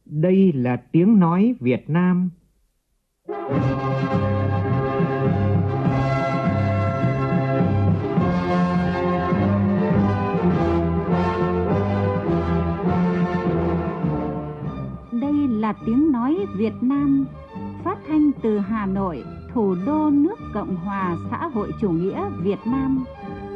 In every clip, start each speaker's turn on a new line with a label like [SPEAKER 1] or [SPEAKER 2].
[SPEAKER 1] Đây là tiếng nói Việt Nam.
[SPEAKER 2] Đây là tiếng nói Việt Nam, phát thanh từ Hà Nội, thủ đô nước Cộng hòa xã hội chủ nghĩa Việt Nam.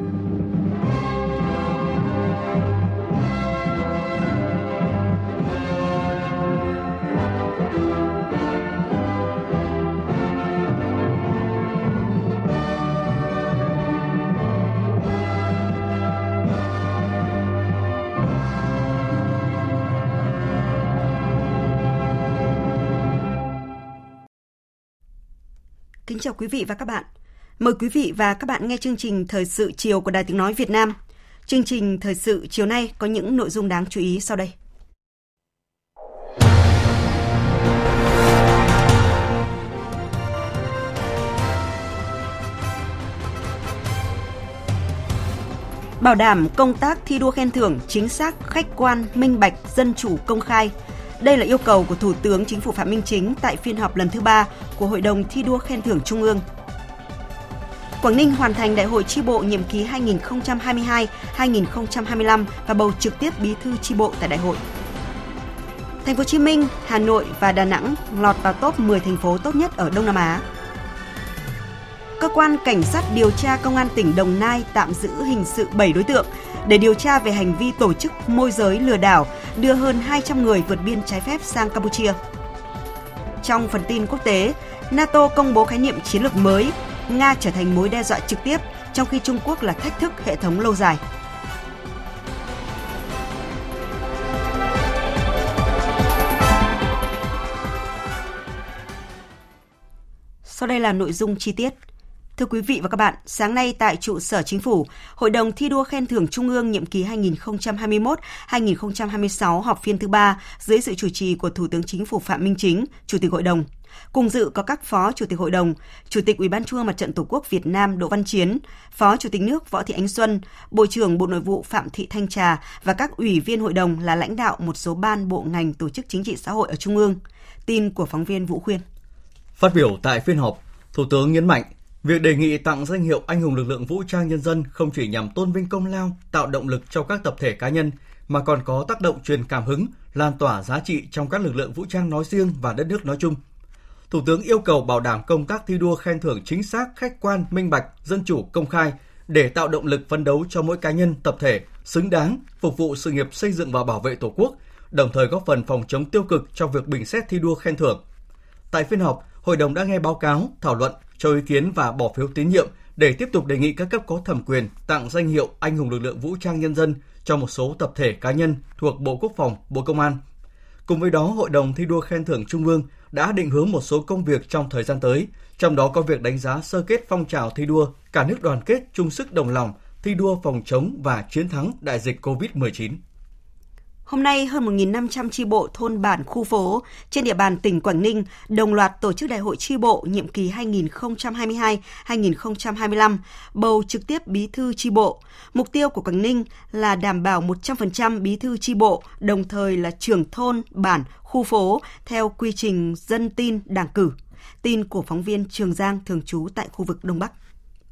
[SPEAKER 3] Kính chào quý vị và các bạn. Mời quý vị và các bạn nghe chương trình Thời sự chiều của Đài Tiếng nói Việt Nam. Chương trình Thời sự chiều nay có những nội dung đáng chú ý sau đây. Bảo đảm công tác thi đua khen thưởng chính xác, khách quan, minh bạch, dân chủ, công khai. Đây là yêu cầu của Thủ tướng Chính phủ Phạm Minh Chính tại phiên họp lần thứ 3 của Hội đồng thi đua khen thưởng Trung ương. Quảng Ninh hoàn thành đại hội chi bộ nhiệm kỳ 2022-2025 và bầu trực tiếp bí thư chi bộ tại đại hội. Thành phố Hồ Chí Minh, Hà Nội và Đà Nẵng lọt vào top 10 thành phố tốt nhất ở Đông Nam Á. Cơ quan Cảnh sát điều tra Công an tỉnh Đồng Nai tạm giữ hình sự 7 đối tượng để điều tra về hành vi tổ chức môi giới lừa đảo đưa hơn 200 người vượt biên trái phép sang Campuchia. Trong phần tin quốc tế, NATO công bố khái niệm chiến lược mới, Nga trở thành mối đe dọa trực tiếp, trong khi Trung Quốc là thách thức hệ thống lâu dài. Sau đây là nội dung chi tiết. Thưa quý vị và các bạn, sáng nay tại trụ sở Chính phủ, Hội đồng thi đua khen thưởng Trung ương nhiệm kỳ 2021-2026 họp phiên thứ 3 dưới sự chủ trì của Thủ tướng Chính phủ Phạm Minh Chính, Chủ tịch Hội đồng. Cùng dự có các Phó Chủ tịch Hội đồng, Chủ tịch Ủy ban Trung ương Mặt trận Tổ quốc Việt Nam Đỗ Văn Chiến, Phó Chủ tịch nước Võ Thị Ánh Xuân, Bộ trưởng Bộ Nội vụ Phạm Thị Thanh Trà và các ủy viên Hội đồng là lãnh đạo một số ban bộ ngành tổ chức chính trị xã hội ở Trung ương. Tin của phóng viên Vũ Khuyên.
[SPEAKER 4] Phát biểu tại phiên họp, Thủ tướng nhấn mạnh, việc đề nghị tặng danh hiệu Anh hùng lực lượng vũ trang nhân dân không chỉ nhằm tôn vinh công lao, tạo động lực cho các tập thể cá nhân, mà còn có tác động truyền cảm hứng, lan tỏa giá trị trong các lực lượng vũ trang nói riêng và đất nước nói chung. Thủ tướng yêu cầu bảo đảm công tác thi đua khen thưởng chính xác, khách quan, minh bạch, dân chủ, công khai để tạo động lực phấn đấu cho mỗi cá nhân, tập thể xứng đáng phục vụ sự nghiệp xây dựng và bảo vệ Tổ quốc, đồng thời góp phần phòng chống tiêu cực trong việc bình xét thi đua khen thưởng. Tại phiên họp, Hội đồng đã nghe báo cáo, thảo luận, cho ý kiến và bỏ phiếu tín nhiệm để tiếp tục đề nghị các cấp có thẩm quyền tặng danh hiệu Anh hùng lực lượng vũ trang nhân dân cho một số tập thể cá nhân thuộc Bộ Quốc phòng, Bộ Công an. Cùng với đó, Hội đồng thi đua khen thưởng Trung ương đã định hướng một số công việc trong thời gian tới, trong đó có việc đánh giá sơ kết phong trào thi đua, cả nước đoàn kết chung sức đồng lòng, thi đua phòng chống và chiến thắng đại dịch COVID-19.
[SPEAKER 3] Hôm nay, hơn 1.500 chi bộ thôn bản khu phố trên địa bàn tỉnh Quảng Ninh đồng loạt tổ chức đại hội chi bộ nhiệm kỳ 2022-2025, bầu trực tiếp bí thư chi bộ. Mục tiêu của Quảng Ninh là đảm bảo 100% bí thư chi bộ, đồng thời là trưởng thôn, bản, khu phố theo quy trình dân tin đảng cử. Tin của phóng viên Trường Giang thường trú tại khu vực Đông Bắc.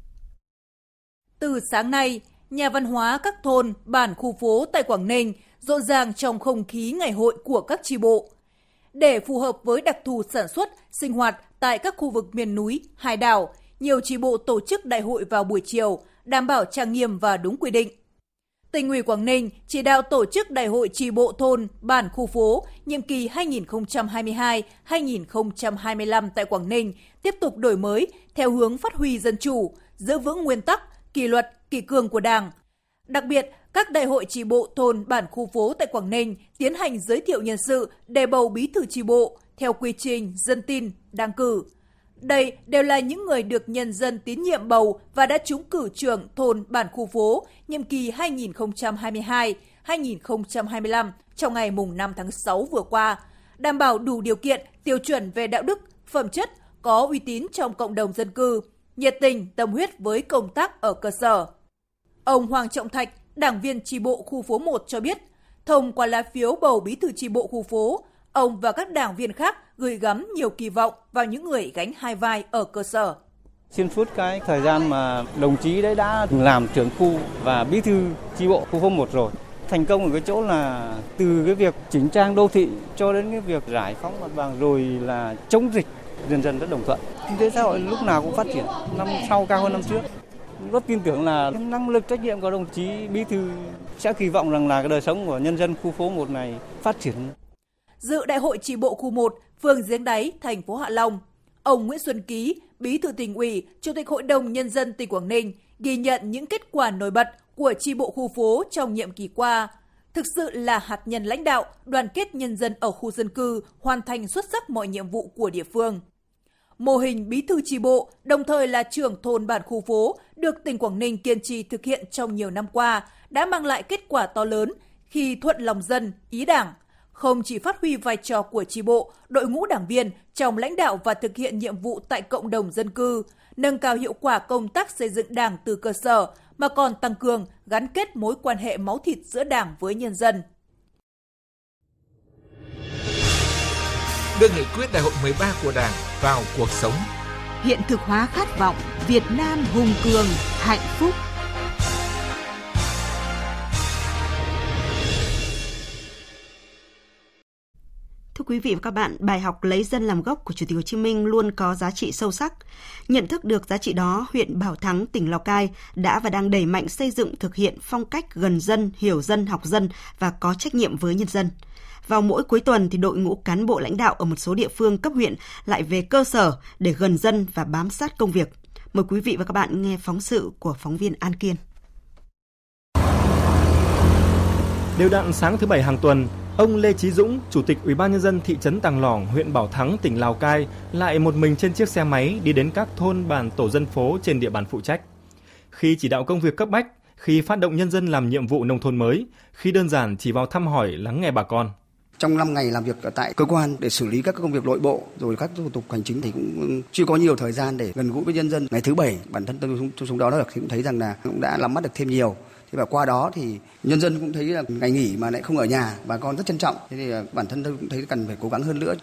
[SPEAKER 5] Từ sáng nay, nhà văn hóa các thôn, bản, khu phố tại Quảng Ninh rộn ràng trong không khí ngày hội của các chi bộ. Để phù hợp với đặc thù sản xuất, sinh hoạt tại các khu vực miền núi, hải đảo, nhiều chi bộ tổ chức đại hội vào buổi chiều, đảm bảo trang nghiêm và đúng quy định. Tỉnh ủy Quảng Ninh chỉ đạo tổ chức đại hội chi bộ thôn, bản, khu phố nhiệm kỳ 2022-2025 tại Quảng Ninh tiếp tục đổi mới theo hướng phát huy dân chủ, giữ vững nguyên tắc, kỷ luật, kỷ cương của Đảng. Đặc biệt, các đại hội chi bộ thôn, bản, khu phố tại Quảng Ninh tiến hành giới thiệu nhân sự để bầu bí thư chi bộ theo quy trình dân tin, đảng cử. Đây đều là những người được nhân dân tín nhiệm bầu và đã trúng cử trưởng thôn, bản, khu phố nhiệm kỳ 2022-2025 trong ngày 5 tháng 6 vừa qua, đảm bảo đủ điều kiện, tiêu chuẩn về đạo đức, phẩm chất, có uy tín trong cộng đồng dân cư, nhiệt tình, tâm huyết với công tác ở cơ sở. Ông Hoàng Trọng Thạch, đảng viên chi bộ khu phố 1 cho biết, thông qua lá phiếu bầu bí thư chi bộ khu phố, ông và các đảng viên khác gửi gắm nhiều kỳ vọng vào những người gánh hai vai ở cơ sở.
[SPEAKER 6] Xuyên suốt cái thời gian mà đồng chí đấy đã làm trưởng khu và bí thư chi bộ khu phố 1 rồi. Thành công ở cái chỗ là từ cái việc chỉnh trang đô thị cho đến cái việc giải phóng mặt bằng rồi là chống dịch, dần dần rất đồng thuận. Kinh tế xã hội lúc nào cũng phát triển, năm sau cao hơn năm trước. Rất tin tưởng là năng lực trách nhiệm của đồng chí bí thư sẽ kỳ vọng rằng là cái đời sống của nhân dân khu phố 1 này phát triển.
[SPEAKER 5] Dự đại hội chi bộ khu 1, phường Giếng Đáy, thành phố Hạ Long, ông Nguyễn Xuân Ký, Bí thư Tỉnh ủy, Chủ tịch Hội đồng Nhân dân tỉnh Quảng Ninh ghi nhận những kết quả nổi bật của chi bộ khu phố trong nhiệm kỳ qua. Thực sự là hạt nhân lãnh đạo, đoàn kết nhân dân ở khu dân cư, hoàn thành xuất sắc mọi nhiệm vụ của địa phương. Mô hình bí thư chi bộ, đồng thời là trưởng thôn bản khu phố, được tỉnh Quảng Ninh kiên trì thực hiện trong nhiều năm qua, đã mang lại kết quả to lớn khi thuận lòng dân, ý Đảng. Không chỉ phát huy vai trò của chi bộ, đội ngũ đảng viên trong lãnh đạo và thực hiện nhiệm vụ tại cộng đồng dân cư, nâng cao hiệu quả công tác xây dựng Đảng từ cơ sở, mà còn tăng cường, gắn kết mối quan hệ máu thịt giữa Đảng với nhân dân.
[SPEAKER 7] Đưa nghị quyết Đại hội 13 của Đảng vào cuộc sống.
[SPEAKER 8] Hiện thực hóa khát vọng Việt Nam hùng cường, hạnh phúc.
[SPEAKER 3] Thưa quý vị và các bạn, bài học lấy dân làm gốc của Chủ tịch Hồ Chí Minh luôn có giá trị sâu sắc. Nhận thức được giá trị đó, huyện Bảo Thắng, tỉnh Lào Cai đã và đang đẩy mạnh xây dựng thực hiện phong cách gần dân, hiểu dân, học dân và có trách nhiệm với nhân dân. Vào mỗi cuối tuần thì đội ngũ cán bộ lãnh đạo ở một số địa phương cấp huyện lại về cơ sở để gần dân và bám sát công việc. Mời quý vị và các bạn nghe phóng sự của phóng viên An Kiên.
[SPEAKER 9] Đều đặn sáng thứ Bảy hàng tuần, ông Lê Chí Dũng, Chủ tịch Ủy ban nhân dân thị trấn Tàng Lỏng, huyện Bảo Thắng, tỉnh Lào Cai lại một mình trên chiếc xe máy đi đến các thôn bản tổ dân phố trên địa bàn phụ trách. Khi chỉ đạo công việc cấp bách, khi phát động nhân dân làm nhiệm vụ nông thôn mới, khi đơn giản chỉ vào thăm hỏi lắng nghe bà con.
[SPEAKER 10] Trong 5 ngày làm việc tại cơ quan để xử lý các công việc nội bộ rồi các thủ tục hành chính thì cũng chưa có nhiều thời gian để gần gũi với nhân dân. Ngày thứ Bảy, bản thân tôi xuống đó thì cũng thấy rằng là cũng đã nắm bắt được thêm nhiều. Thế và qua đó thì nhân dân cũng thấy là ngày nghỉ mà lại không ở nhà, bà con rất trân trọng. Thế thì bản thân tôi cũng thấy cần phải cố gắng hơn nữa.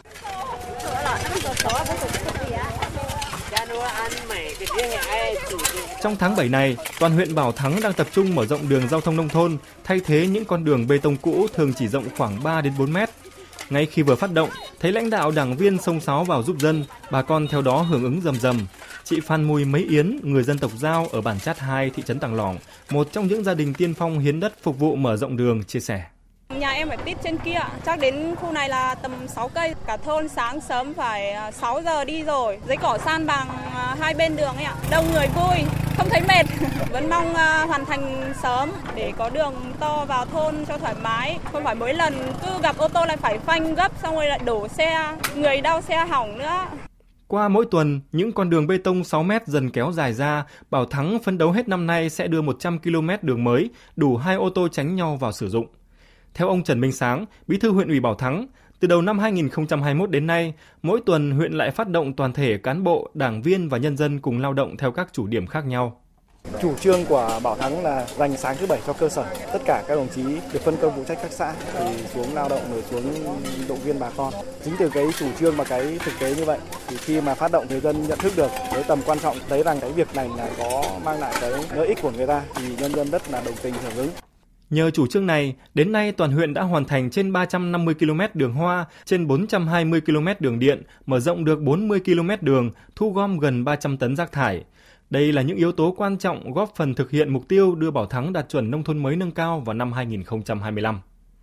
[SPEAKER 9] Trong tháng 7 này, toàn huyện Bảo Thắng đang tập trung mở rộng đường giao thông nông thôn, thay thế những con đường bê tông cũ thường chỉ rộng khoảng 3 đến 4 mét. Ngay khi vừa phát động, thấy lãnh đạo đảng viên xông xáo vào giúp dân, bà con theo đó hưởng ứng rầm rầm. Chị Phan Mùi Mấy Yến, người dân tộc Dao ở bản Chát 2, thị trấn Tàng Lỏng, một trong những gia đình tiên phong hiến đất phục vụ mở rộng đường, chia sẻ.
[SPEAKER 11] Nhà em ở tít trên kia, chắc đến khu này là tầm 6 cây. Cả thôn sáng sớm phải 6 giờ đi rồi. Giấy cỏ san bằng hai bên đường ấy ạ. Đông người vui, không thấy mệt. Vẫn mong hoàn thành sớm để có đường to vào thôn cho thoải mái. Không phải mỗi lần cứ gặp ô tô lại phải phanh gấp xong rồi lại đổ xe, người đau xe hỏng nữa.
[SPEAKER 9] Qua mỗi tuần, những con đường bê tông 6 mét dần kéo dài ra, Bảo Thắng phấn đấu hết năm nay sẽ đưa 100 km đường mới, đủ 2 ô tô tránh nhau vào sử dụng. Theo ông Trần Minh Sáng, Bí thư huyện ủy Bảo Thắng, từ đầu năm 2021 đến nay, mỗi tuần huyện lại phát động toàn thể cán bộ, đảng viên và nhân dân cùng lao động theo các chủ điểm khác nhau.
[SPEAKER 12] Chủ trương của Bảo Thắng là dành sáng thứ Bảy cho cơ sở. Tất cả các đồng chí được phân công phụ trách các xã thì xuống lao động rồi xuống động viên bà con. Chính từ cái chủ trương và cái thực tế như vậy thì khi mà phát động người dân nhận thức được cái tầm quan trọng, thấy rằng cái việc này là có mang lại cái lợi ích của người ta thì nhân dân rất là đồng tình hưởng ứng.
[SPEAKER 9] Nhờ chủ trương này, đến nay toàn huyện đã hoàn thành trên 350 km đường hoa, trên 420 km đường điện, mở rộng được 40 km đường, thu gom gần 300 tấn rác thải. Đây là những yếu tố quan trọng góp phần thực hiện mục tiêu đưa Bảo Thắng đạt chuẩn nông thôn mới nâng cao vào năm 2025.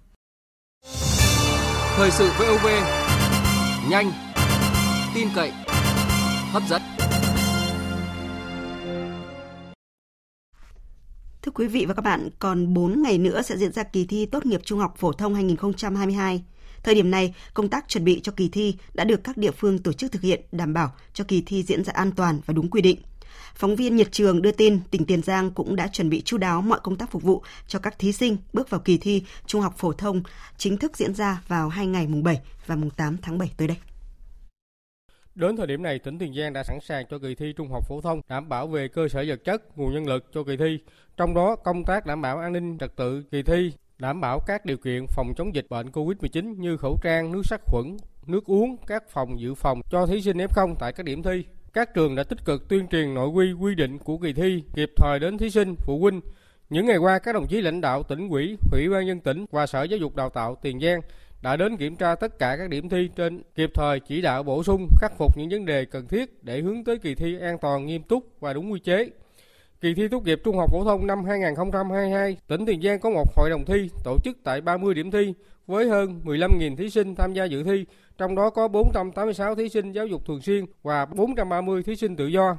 [SPEAKER 13] Thời sự VOV, nhanh, tin cậy, hấp dẫn.
[SPEAKER 3] Thưa quý vị và các bạn, còn 4 ngày nữa sẽ diễn ra kỳ thi tốt nghiệp trung học phổ thông 2022. Thời điểm này, công tác chuẩn bị cho kỳ thi đã được các địa phương tổ chức thực hiện đảm bảo cho kỳ thi diễn ra an toàn và đúng quy định. Phóng viên Nhật Trường đưa tin tỉnh Tiền Giang cũng đã chuẩn bị chu đáo mọi công tác phục vụ cho các thí sinh bước vào kỳ thi trung học phổ thông chính thức diễn ra vào 2 ngày mùng 7 và mùng 8 tháng 7 tới đây.
[SPEAKER 14] Đến thời điểm này, tỉnh Tiền Giang đã sẵn sàng cho kỳ thi trung học phổ thông, đảm bảo về cơ sở vật chất, nguồn nhân lực cho kỳ thi. Trong đó, công tác đảm bảo an ninh trật tự kỳ thi đảm bảo các điều kiện phòng chống dịch bệnh COVID-19 như khẩu trang, nước sát khuẩn, nước uống, các phòng dự phòng cho thí sinh F0 tại các điểm thi. Các trường đã tích cực tuyên truyền nội quy, quy định của kỳ thi kịp thời đến thí sinh, phụ huynh. Những ngày qua, các đồng chí lãnh đạo tỉnh ủy, Ủy ban nhân dân tỉnh và Sở Giáo dục Đào tạo Tiền Giang đã đến kiểm tra tất cả các điểm thi trên, kịp thời chỉ đạo bổ sung, khắc phục những vấn đề cần thiết để hướng tới kỳ thi an toàn, nghiêm túc và đúng quy chế. Kỳ thi tốt nghiệp trung học phổ thông năm 2022, tỉnh Tiền Giang có một hội đồng thi tổ chức tại 30 điểm thi với hơn 15.000 thí sinh tham gia dự thi, trong đó có 486 thí sinh giáo dục thường xuyên và 430 thí sinh tự do.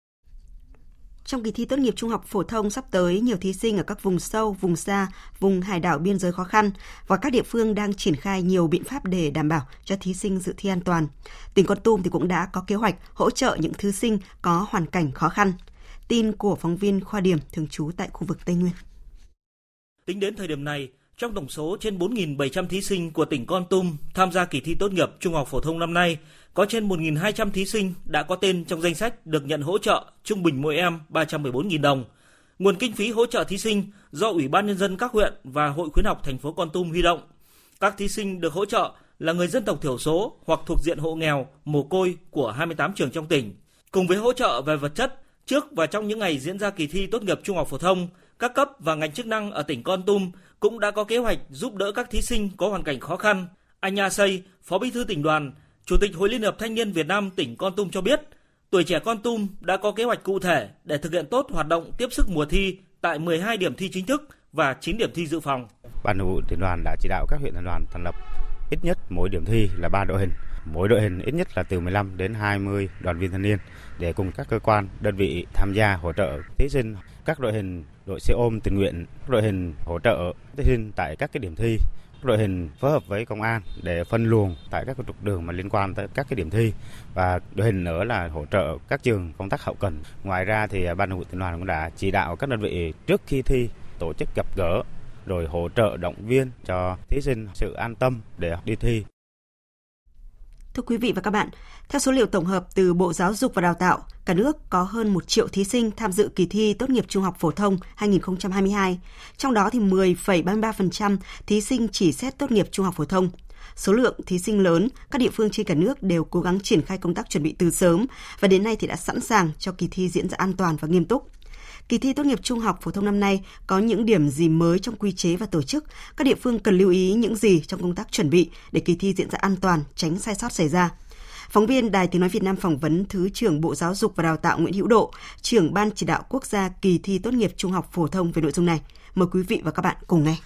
[SPEAKER 3] Trong kỳ thi tốt nghiệp trung học phổ thông sắp tới, nhiều thí sinh ở các vùng sâu, vùng xa, vùng hải đảo biên giới khó khăn và các địa phương đang triển khai nhiều biện pháp để đảm bảo cho thí sinh dự thi an toàn. Tỉnh Kon Tum thì cũng đã có kế hoạch hỗ trợ những thí sinh có hoàn cảnh khó khăn. Tin của phóng viên Khoa Điểm thường trú tại khu vực Tây Nguyên.
[SPEAKER 15] Tính đến thời điểm này, trong tổng số trên 4.700 thí sinh của tỉnh Kon Tum tham gia kỳ thi tốt nghiệp trung học phổ thông năm nay, có trên 1.200 thí sinh đã có tên trong danh sách được nhận hỗ trợ, trung bình mỗi em 314.000 đồng. Nguồn kinh phí hỗ trợ thí sinh do Ủy ban Nhân dân các huyện và Hội khuyến học thành phố Kon Tum huy động. Các thí sinh được hỗ trợ là người dân tộc thiểu số hoặc thuộc diện hộ nghèo, mồ côi của 28 trường trong tỉnh. Cùng với hỗ trợ về vật chất, trước và trong những ngày diễn ra kỳ thi tốt nghiệp trung học phổ thông, các cấp và ngành chức năng ở tỉnh Kon Tum cũng đã có kế hoạch giúp đỡ các thí sinh có hoàn cảnh khó khăn. Anh Nha Say, Phó Bí thư tỉnh đoàn, Chủ tịch Hội Liên hiệp Thanh niên Việt Nam tỉnh Kon Tum cho biết, tuổi trẻ Kon Tum đã có kế hoạch cụ thể để thực hiện tốt hoạt động tiếp sức mùa thi tại 12 điểm thi chính thức và 9 điểm thi dự phòng.
[SPEAKER 16] Ban Thường vụ tỉnh đoàn đã chỉ đạo các huyện thành đoàn thành lập ít nhất mỗi điểm thi là 3 đội hình. Mỗi đội hình ít nhất là từ 15 đến 20 đoàn viên thanh niên để cùng các cơ quan, đơn vị tham gia hỗ trợ thí sinh. Các đội hình đội xe ôm tình nguyện, đội hình hỗ trợ thí sinh tại các cái điểm thi, đội hình phối hợp với công an để phân luồng tại các trục đường mà liên quan tới các cái điểm thi, và đội hình nữa là hỗ trợ các trường công tác hậu cần. Ngoài ra thì Ban Thường vụ tỉnh đoàn cũng đã chỉ đạo các đơn vị trước khi thi tổ chức gặp gỡ rồi hỗ trợ động viên cho thí sinh sự an tâm để đi thi.
[SPEAKER 3] Thưa quý vị và các bạn, theo số liệu tổng hợp từ Bộ Giáo dục và Đào tạo, cả nước có hơn 1 triệu thí sinh tham dự kỳ thi tốt nghiệp trung học phổ thông 2022. Trong đó thì 10,33% thí sinh chỉ xét tốt nghiệp trung học phổ thông. Số lượng thí sinh lớn, các địa phương trên cả nước đều cố gắng triển khai công tác chuẩn bị từ sớm và đến nay thì đã sẵn sàng cho kỳ thi diễn ra an toàn và nghiêm túc. Kỳ thi tốt nghiệp trung học phổ thông năm nay có những điểm gì mới trong quy chế và tổ chức? Các địa phương cần lưu ý những gì trong công tác chuẩn bị để kỳ thi diễn ra an toàn, tránh sai sót xảy ra? Phóng viên Đài Tiếng nói Việt Nam phỏng vấn Thứ trưởng Bộ Giáo dục và Đào tạo Nguyễn Hữu Độ, trưởng Ban chỉ đạo quốc gia kỳ thi tốt nghiệp trung học phổ thông về nội dung này. Mời quý vị và các bạn cùng nghe.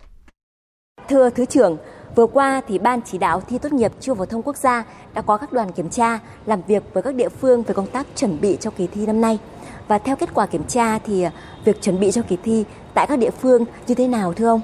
[SPEAKER 17] Thưa Thứ trưởng, vừa qua thì Ban chỉ đạo thi tốt nghiệp trung học phổ thông quốc gia đã có các đoàn kiểm tra làm việc với các địa phương về công tác chuẩn bị cho kỳ thi năm nay. Và theo kết quả kiểm tra thì việc chuẩn bị cho kỳ thi tại các địa phương như thế nào thưa ông?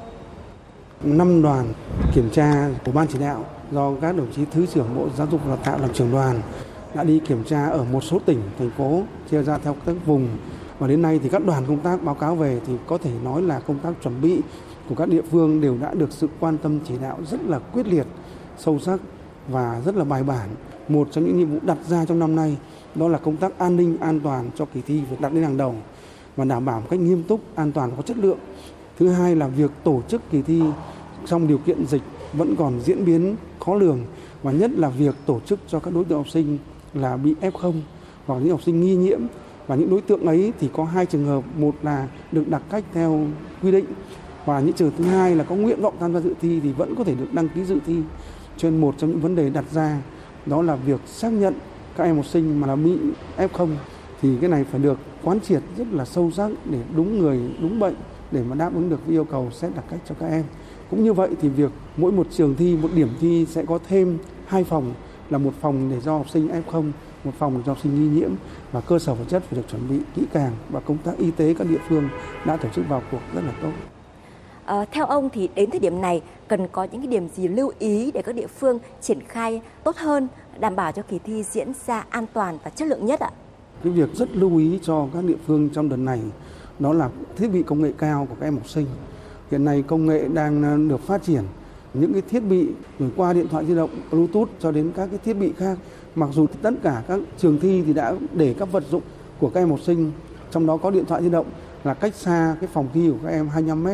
[SPEAKER 18] 5 đoàn kiểm tra của Ban chỉ đạo do các đồng chí Thứ trưởng Bộ Giáo dục và Đào tạo làm trưởng đoàn đã đi kiểm tra ở một số tỉnh, thành phố chia ra theo các vùng. Và đến nay thì các đoàn công tác báo cáo về thì có thể nói là công tác chuẩn bị của các địa phương đều đã được sự quan tâm chỉ đạo rất là quyết liệt, sâu sắc và rất là bài bản. Một trong những nhiệm vụ đặt ra trong năm nay đó là công tác an ninh an toàn cho kỳ thi phải đặt lên hàng đầu và đảm bảo một cách nghiêm túc, an toàn và có chất lượng. Thứ hai là việc tổ chức kỳ thi trong điều kiện dịch vẫn còn diễn biến khó lường, và nhất là việc tổ chức cho các đối tượng học sinh là bị F0 hoặc những học sinh nghi nhiễm, và những đối tượng ấy thì có 2 trường hợp, một là được đặt cách theo quy định và những trường hợp thứ hai là có nguyện vọng tham gia dự thi thì vẫn có thể được đăng ký dự thi. Cho nên một trong những vấn đề đặt ra đó là việc xác nhận các em học sinh mà là bị F0 thì cái này phải được quán triệt rất là sâu sắc để đúng người, đúng bệnh để mà đáp ứng được yêu cầu xét đặc cách cho các em. Cũng như vậy thì việc mỗi một trường thi, một điểm thi sẽ có thêm 2 phòng, là một phòng để cho học sinh F0, một phòng để cho học sinh nghi nhiễm, và cơ sở vật chất phải được chuẩn bị kỹ càng và công tác y tế các địa phương đã tổ chức vào cuộc rất là tốt.
[SPEAKER 17] Theo ông thì đến thời điểm này cần có những cái điểm gì lưu ý để các địa phương triển khai tốt hơn, đảm bảo cho kỳ thi diễn ra an toàn và chất lượng nhất ạ?
[SPEAKER 18] Cái việc rất lưu ý cho các địa phương trong đợt này đó là thiết bị công nghệ cao của các em học sinh. Hiện nay công nghệ đang được phát triển, những cái thiết bị rồi qua điện thoại di động, Bluetooth cho đến các cái thiết bị khác. Mặc dù tất cả các trường thi thì đã để các vật dụng của các em học sinh, trong đó có điện thoại di động là cách xa cái phòng thi của các em 25 mét,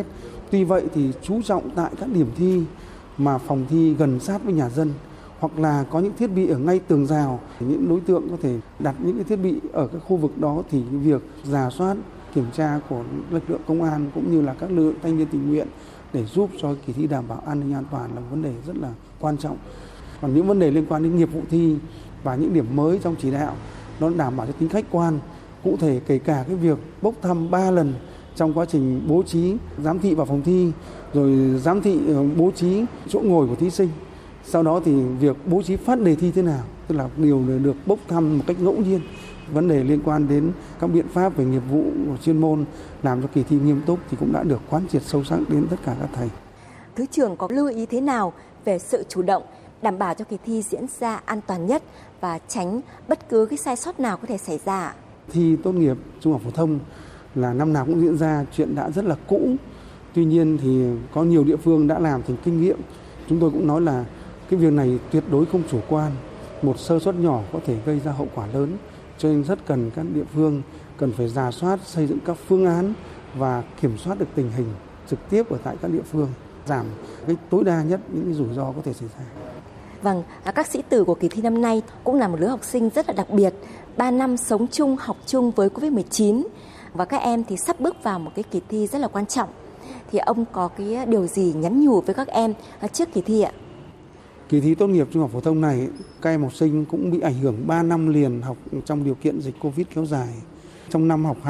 [SPEAKER 18] Tuy vậy thì chú trọng tại các điểm thi mà phòng thi gần sát với nhà dân, hoặc là có những thiết bị ở ngay tường rào, những đối tượng có thể đặt những cái thiết bị ở các khu vực đó, thì cái việc rà soát kiểm tra của lực lượng công an cũng như là các lực lượng thanh niên tình nguyện để giúp cho kỳ thi đảm bảo an ninh an toàn là vấn đề rất là quan trọng. Còn những vấn đề liên quan đến nghiệp vụ thi và những điểm mới trong chỉ đạo nó đảm bảo cho tính khách quan, cụ thể kể cả cái việc bốc thăm 3 lần trong quá trình bố trí giám thị vào phòng thi, rồi giám thị bố trí chỗ ngồi của thí sinh. Sau đó thì việc bố trí phát đề thi thế nào, tức là điều được bốc thăm một cách ngẫu nhiên. Vấn đề liên quan đến các biện pháp về nghiệp vụ chuyên môn làm cho kỳ thi nghiêm túc thì cũng đã được quán triệt sâu sắc đến tất cả các thầy.
[SPEAKER 17] Thứ trưởng có lưu ý thế nào về sự chủ động đảm bảo cho kỳ thi diễn ra an toàn nhất và tránh bất cứ cái sai sót nào có thể xảy ra?
[SPEAKER 18] Thi tốt nghiệp trung học phổ thông là năm nào cũng diễn ra, chuyện đã rất là cũ. Tuy nhiên thì có nhiều địa phương đã làm thành kinh nghiệm. Chúng tôi cũng nói là cái việc này tuyệt đối không chủ quan. Một sơ suất nhỏ có thể gây ra hậu quả lớn. Cho nên rất cần các địa phương cần phải rà soát, xây dựng các phương án và kiểm soát được tình hình trực tiếp ở tại các địa phương, giảm cái tối đa nhất những cái rủi ro có thể xảy ra.
[SPEAKER 17] Vâng, các sĩ tử của kỳ thi năm nay cũng là một lứa học sinh rất là đặc biệt. 3 năm sống chung, học chung với Covid-19 và các em thì sắp bước vào một cái kỳ thi rất là quan trọng. Thì ông có cái điều gì nhắn nhủ với các em trước kỳ thi ạ?
[SPEAKER 18] Kỳ thi tốt nghiệp trung học phổ thông này, các em học sinh cũng bị ảnh hưởng 3 năm liền học trong điều kiện dịch Covid kéo dài. Trong năm học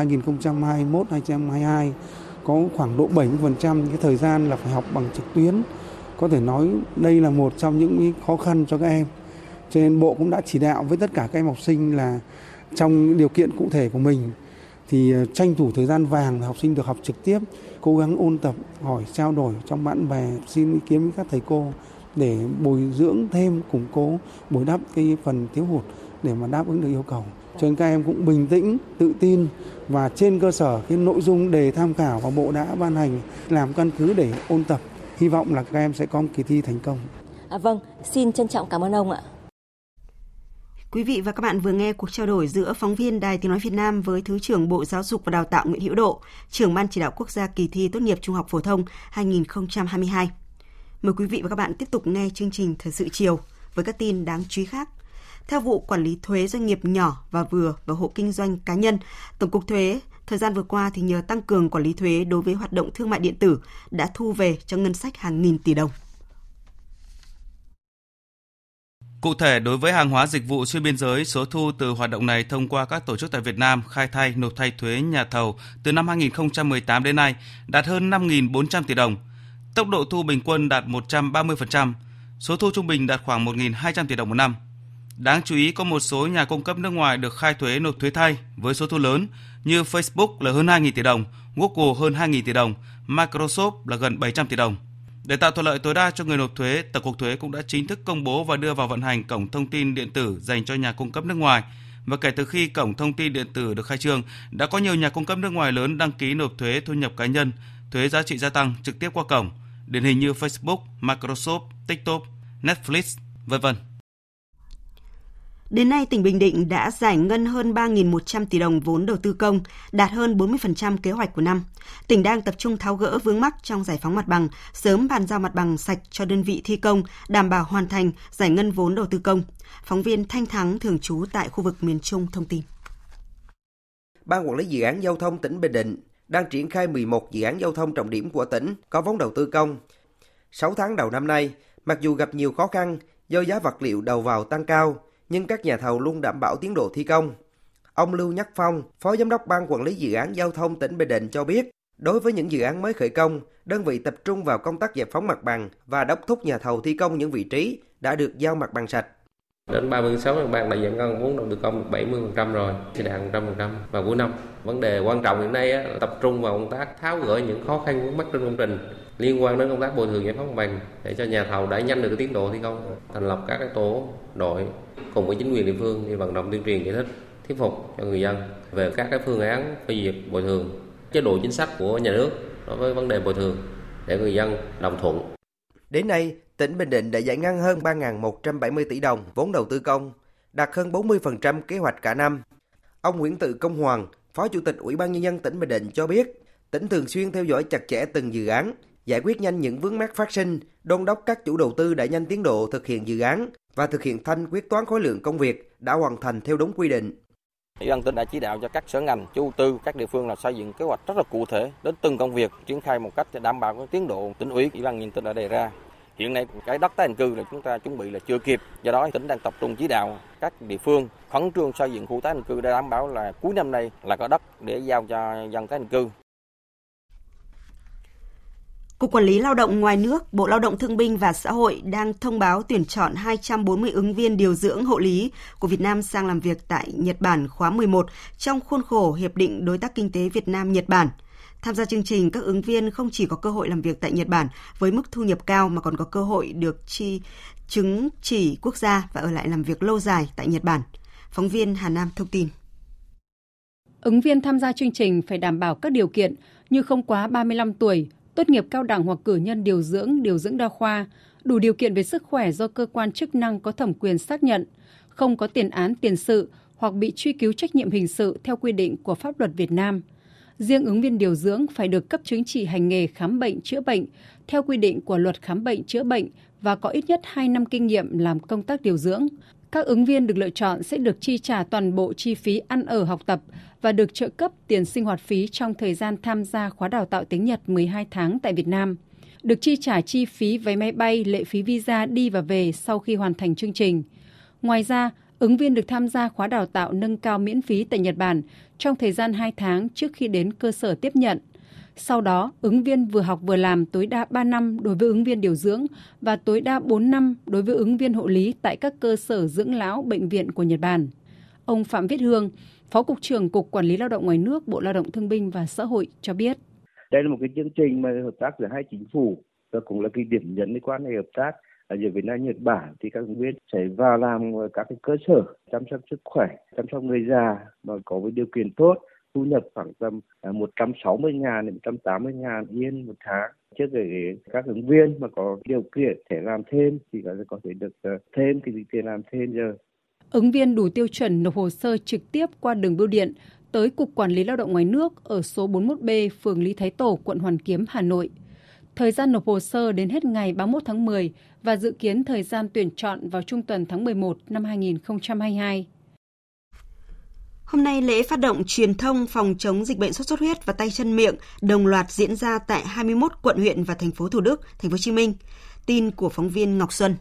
[SPEAKER 18] 2021-2022 có khoảng độ 70% cái thời gian là phải học bằng trực tuyến. Có thể nói đây là một trong những khó khăn cho các em. Cho nên Bộ cũng đã chỉ đạo với tất cả các em học sinh là trong điều kiện cụ thể của mình thì tranh thủ thời gian vàng học sinh được học trực tiếp, cố gắng ôn tập, hỏi trao đổi trong bạn bè, xin ý kiến với các thầy cô để bồi dưỡng thêm, củng cố, bồi đắp cái phần thiếu hụt để mà đáp ứng được yêu cầu. Cho nên các em cũng bình tĩnh, tự tin và trên cơ sở cái nội dung đề tham khảo mà Bộ đã ban hành làm căn cứ để ôn tập. Hy vọng là các em sẽ có một kỳ thi thành công.
[SPEAKER 17] Vâng, xin trân trọng cảm ơn ông ạ.
[SPEAKER 3] Quý vị và các bạn vừa nghe cuộc trao đổi giữa phóng viên Đài Tiếng nói Việt Nam với Thứ trưởng Bộ Giáo dục và Đào tạo Nguyễn Hữu Độ, trưởng Ban chỉ đạo quốc gia kỳ thi tốt nghiệp trung học phổ thông 2022. Mời quý vị và các bạn tiếp tục nghe chương trình Thời sự chiều với các tin đáng chú ý khác. Theo vụ quản lý thuế doanh nghiệp nhỏ và vừa và hộ kinh doanh cá nhân, Tổng cục Thuế thời gian vừa qua thì nhờ tăng cường quản lý thuế đối với hoạt động thương mại điện tử đã thu về cho ngân sách hàng nghìn tỷ đồng.
[SPEAKER 19] Cụ thể, đối với hàng hóa dịch vụ xuyên biên giới, số thu từ hoạt động này thông qua các tổ chức tại Việt Nam khai thay, nộp thay thuế nhà thầu từ năm 2018 đến nay đạt hơn 5.400 tỷ đồng. Tốc độ thu bình quân đạt 130%, số thu trung bình đạt khoảng 1.200 tỷ đồng một năm. Đáng chú ý có một số nhà cung cấp nước ngoài được khai thuế nộp thuế thay với số thu lớn như Facebook là hơn 2.000 tỷ đồng, Google hơn 2.000 tỷ đồng, Microsoft là gần 700 tỷ đồng. Để tạo thuận lợi tối đa cho người nộp thuế, Tổng cục Thuế cũng đã chính thức công bố và đưa vào vận hành cổng thông tin điện tử dành cho nhà cung cấp nước ngoài. Và kể từ khi cổng thông tin điện tử được khai trương, đã có nhiều nhà cung cấp nước ngoài lớn đăng ký nộp thuế thu nhập cá nhân, thuế giá trị gia tăng trực tiếp qua cổng, điển hình như Facebook, Microsoft, TikTok, Netflix, v.v.
[SPEAKER 3] Đến nay, tỉnh Bình Định đã giải ngân hơn 3.100 tỷ đồng vốn đầu tư công, đạt hơn 40% kế hoạch của năm. Tỉnh đang tập trung tháo gỡ vướng mắc trong giải phóng mặt bằng, sớm bàn giao mặt bằng sạch cho đơn vị thi công, đảm bảo hoàn thành giải ngân vốn đầu tư công. Phóng viên Thanh Thắng thường trú tại khu vực miền Trung thông tin.
[SPEAKER 20] Ban quản lý dự án giao thông tỉnh Bình Định đang triển khai 11 dự án giao thông trọng điểm của tỉnh có vốn đầu tư công. 6 tháng đầu năm nay, mặc dù gặp nhiều khó khăn do giá vật liệu đầu vào tăng cao, nhưng các nhà thầu luôn đảm bảo tiến độ thi công. Ông Lưu Nhắc Phong, Phó Giám đốc Ban quản lý dự án giao thông tỉnh Bình Định cho biết, đối với những dự án mới khởi công, đơn vị tập trung vào công tác giải phóng mặt bằng và đốc thúc nhà thầu thi công những vị trí đã được giao mặt bằng sạch.
[SPEAKER 21] Đến 36 ban đã giải ngân vốn đầu tư công 70% rồi, sẽ đạt 100% vào cuối năm. Vấn đề quan trọng hiện nay là tập trung vào công tác tháo gỡ những khó khăn vướng mắc trên công trình liên quan đến công tác bồi thường giải phóng mặt bằng để cho nhà thầu đẩy nhanh được cái tiến độ thi công, thành lập các cái tổ đội cùng với chính quyền địa phương đi vận động tuyên truyền giải thích thuyết phục cho người dân về các cái phương án phê duyệt bồi thường, chế độ chính sách của nhà nước đối với vấn đề bồi thường để người dân đồng thuận.
[SPEAKER 20] Đến nay, tỉnh Bình Định đã giải ngân hơn 3.170 tỷ đồng vốn đầu tư công, đạt hơn 40% kế hoạch cả năm. Ông Nguyễn Tự Công Hoàng, Phó Chủ tịch Ủy ban Nhân dân tỉnh Bình Định cho biết, tỉnh thường xuyên theo dõi chặt chẽ từng dự án giải quyết nhanh những vướng mắc phát sinh, đôn đốc các chủ đầu tư đẩy nhanh tiến độ thực hiện dự án và thực hiện thanh quyết toán khối lượng công việc đã hoàn thành theo đúng quy định.
[SPEAKER 1] Ủy ban tỉnh đã chỉ đạo cho các sở ngành, chủ đầu tư, các địa phương là xây dựng kế hoạch rất là cụ thể đến từng công việc, triển khai một cách đảm bảo cái tiến độ tỉnh ủy, Ủy ban nhân dân tỉnh đã đề ra. Hiện nay cái đất tái định cư là chúng ta chuẩn bị là chưa kịp, do đó tỉnh đang tập trung chỉ đạo các địa phương khẩn trương xây dựng khu tái định cư để đảm bảo là cuối năm nay là có đất để giao cho dân tái định cư.
[SPEAKER 3] Cục Quản lý Lao động ngoài nước, Bộ Lao động Thương binh và Xã hội đang thông báo tuyển chọn 240 ứng viên điều dưỡng hộ lý của Việt Nam sang làm việc tại Nhật Bản khóa 11 trong khuôn khổ Hiệp định Đối tác Kinh tế Việt Nam-Nhật Bản. Tham gia chương trình, các ứng viên không chỉ có cơ hội làm việc tại Nhật Bản với mức thu nhập cao mà còn có cơ hội được chứng chỉ quốc gia và ở lại làm việc lâu dài tại Nhật Bản. Phóng viên Hà Nam thông tin.
[SPEAKER 22] Ứng viên tham gia chương trình phải đảm bảo các điều kiện như không quá 35 tuổi, tốt nghiệp cao đẳng hoặc cử nhân điều dưỡng đa khoa, đủ điều kiện về sức khỏe do cơ quan chức năng có thẩm quyền xác nhận, không có tiền án tiền sự hoặc bị truy cứu trách nhiệm hình sự theo quy định của pháp luật Việt Nam. Riêng ứng viên điều dưỡng phải được cấp chứng chỉ hành nghề khám bệnh chữa bệnh theo quy định của Luật khám bệnh chữa bệnh và có ít nhất 2 năm kinh nghiệm làm công tác điều dưỡng. Các ứng viên được lựa chọn sẽ được chi trả toàn bộ chi phí ăn ở học tập và được trợ cấp tiền sinh hoạt phí trong thời gian tham gia khóa đào tạo tiếng Nhật 12 tháng tại Việt Nam. Được chi trả chi phí vé máy bay, lệ phí visa đi và về sau khi hoàn thành chương trình. Ngoài ra, ứng viên được tham gia khóa đào tạo nâng cao miễn phí tại Nhật Bản trong thời gian 2 tháng trước khi đến cơ sở tiếp nhận. Sau đó, ứng viên vừa học vừa làm tối đa 3 năm đối với ứng viên điều dưỡng và tối đa 4 năm đối với ứng viên hộ lý tại các cơ sở dưỡng lão, bệnh viện của Nhật Bản. Ông Phạm Viết Hương, Phó Cục trưởng Cục Quản lý Lao động ngoài nước, Bộ Lao động Thương binh và Xã hội cho biết.
[SPEAKER 23] Đây là một cái chương trình mà hợp tác giữa hai chính phủ và cũng là cái điểm nhấn liên quan đến hợp tác giữa Việt Nam và Nhật Bản, thì các ứng viên sẽ vào làm các cái cơ sở chăm sóc sức khỏe, chăm sóc người già mà có với điều kiện tốt, thu nhập khoảng tầm 160.000 đến 180.000 yên một tháng. Trước để các ứng viên mà có điều kiện thể làm thêm thì có thể được thêm cái tiền làm thêm giờ.
[SPEAKER 22] Ứng viên đủ tiêu chuẩn nộp hồ sơ trực tiếp qua đường bưu điện tới Cục Quản lý Lao động ngoài nước ở số 41B, phường Lý Thái Tổ, quận Hoàn Kiếm, Hà Nội. Thời gian nộp hồ sơ đến hết ngày 31 tháng 10 và dự kiến thời gian tuyển chọn vào trung tuần tháng 11 năm 2022.
[SPEAKER 3] Hôm nay, lễ phát động truyền thông phòng chống dịch bệnh sốt xuất huyết và tay chân miệng đồng loạt diễn ra tại 21 quận huyện và thành phố Thủ Đức, thành phố Hồ Chí Minh. Tin của phóng viên Ngọc Xuân.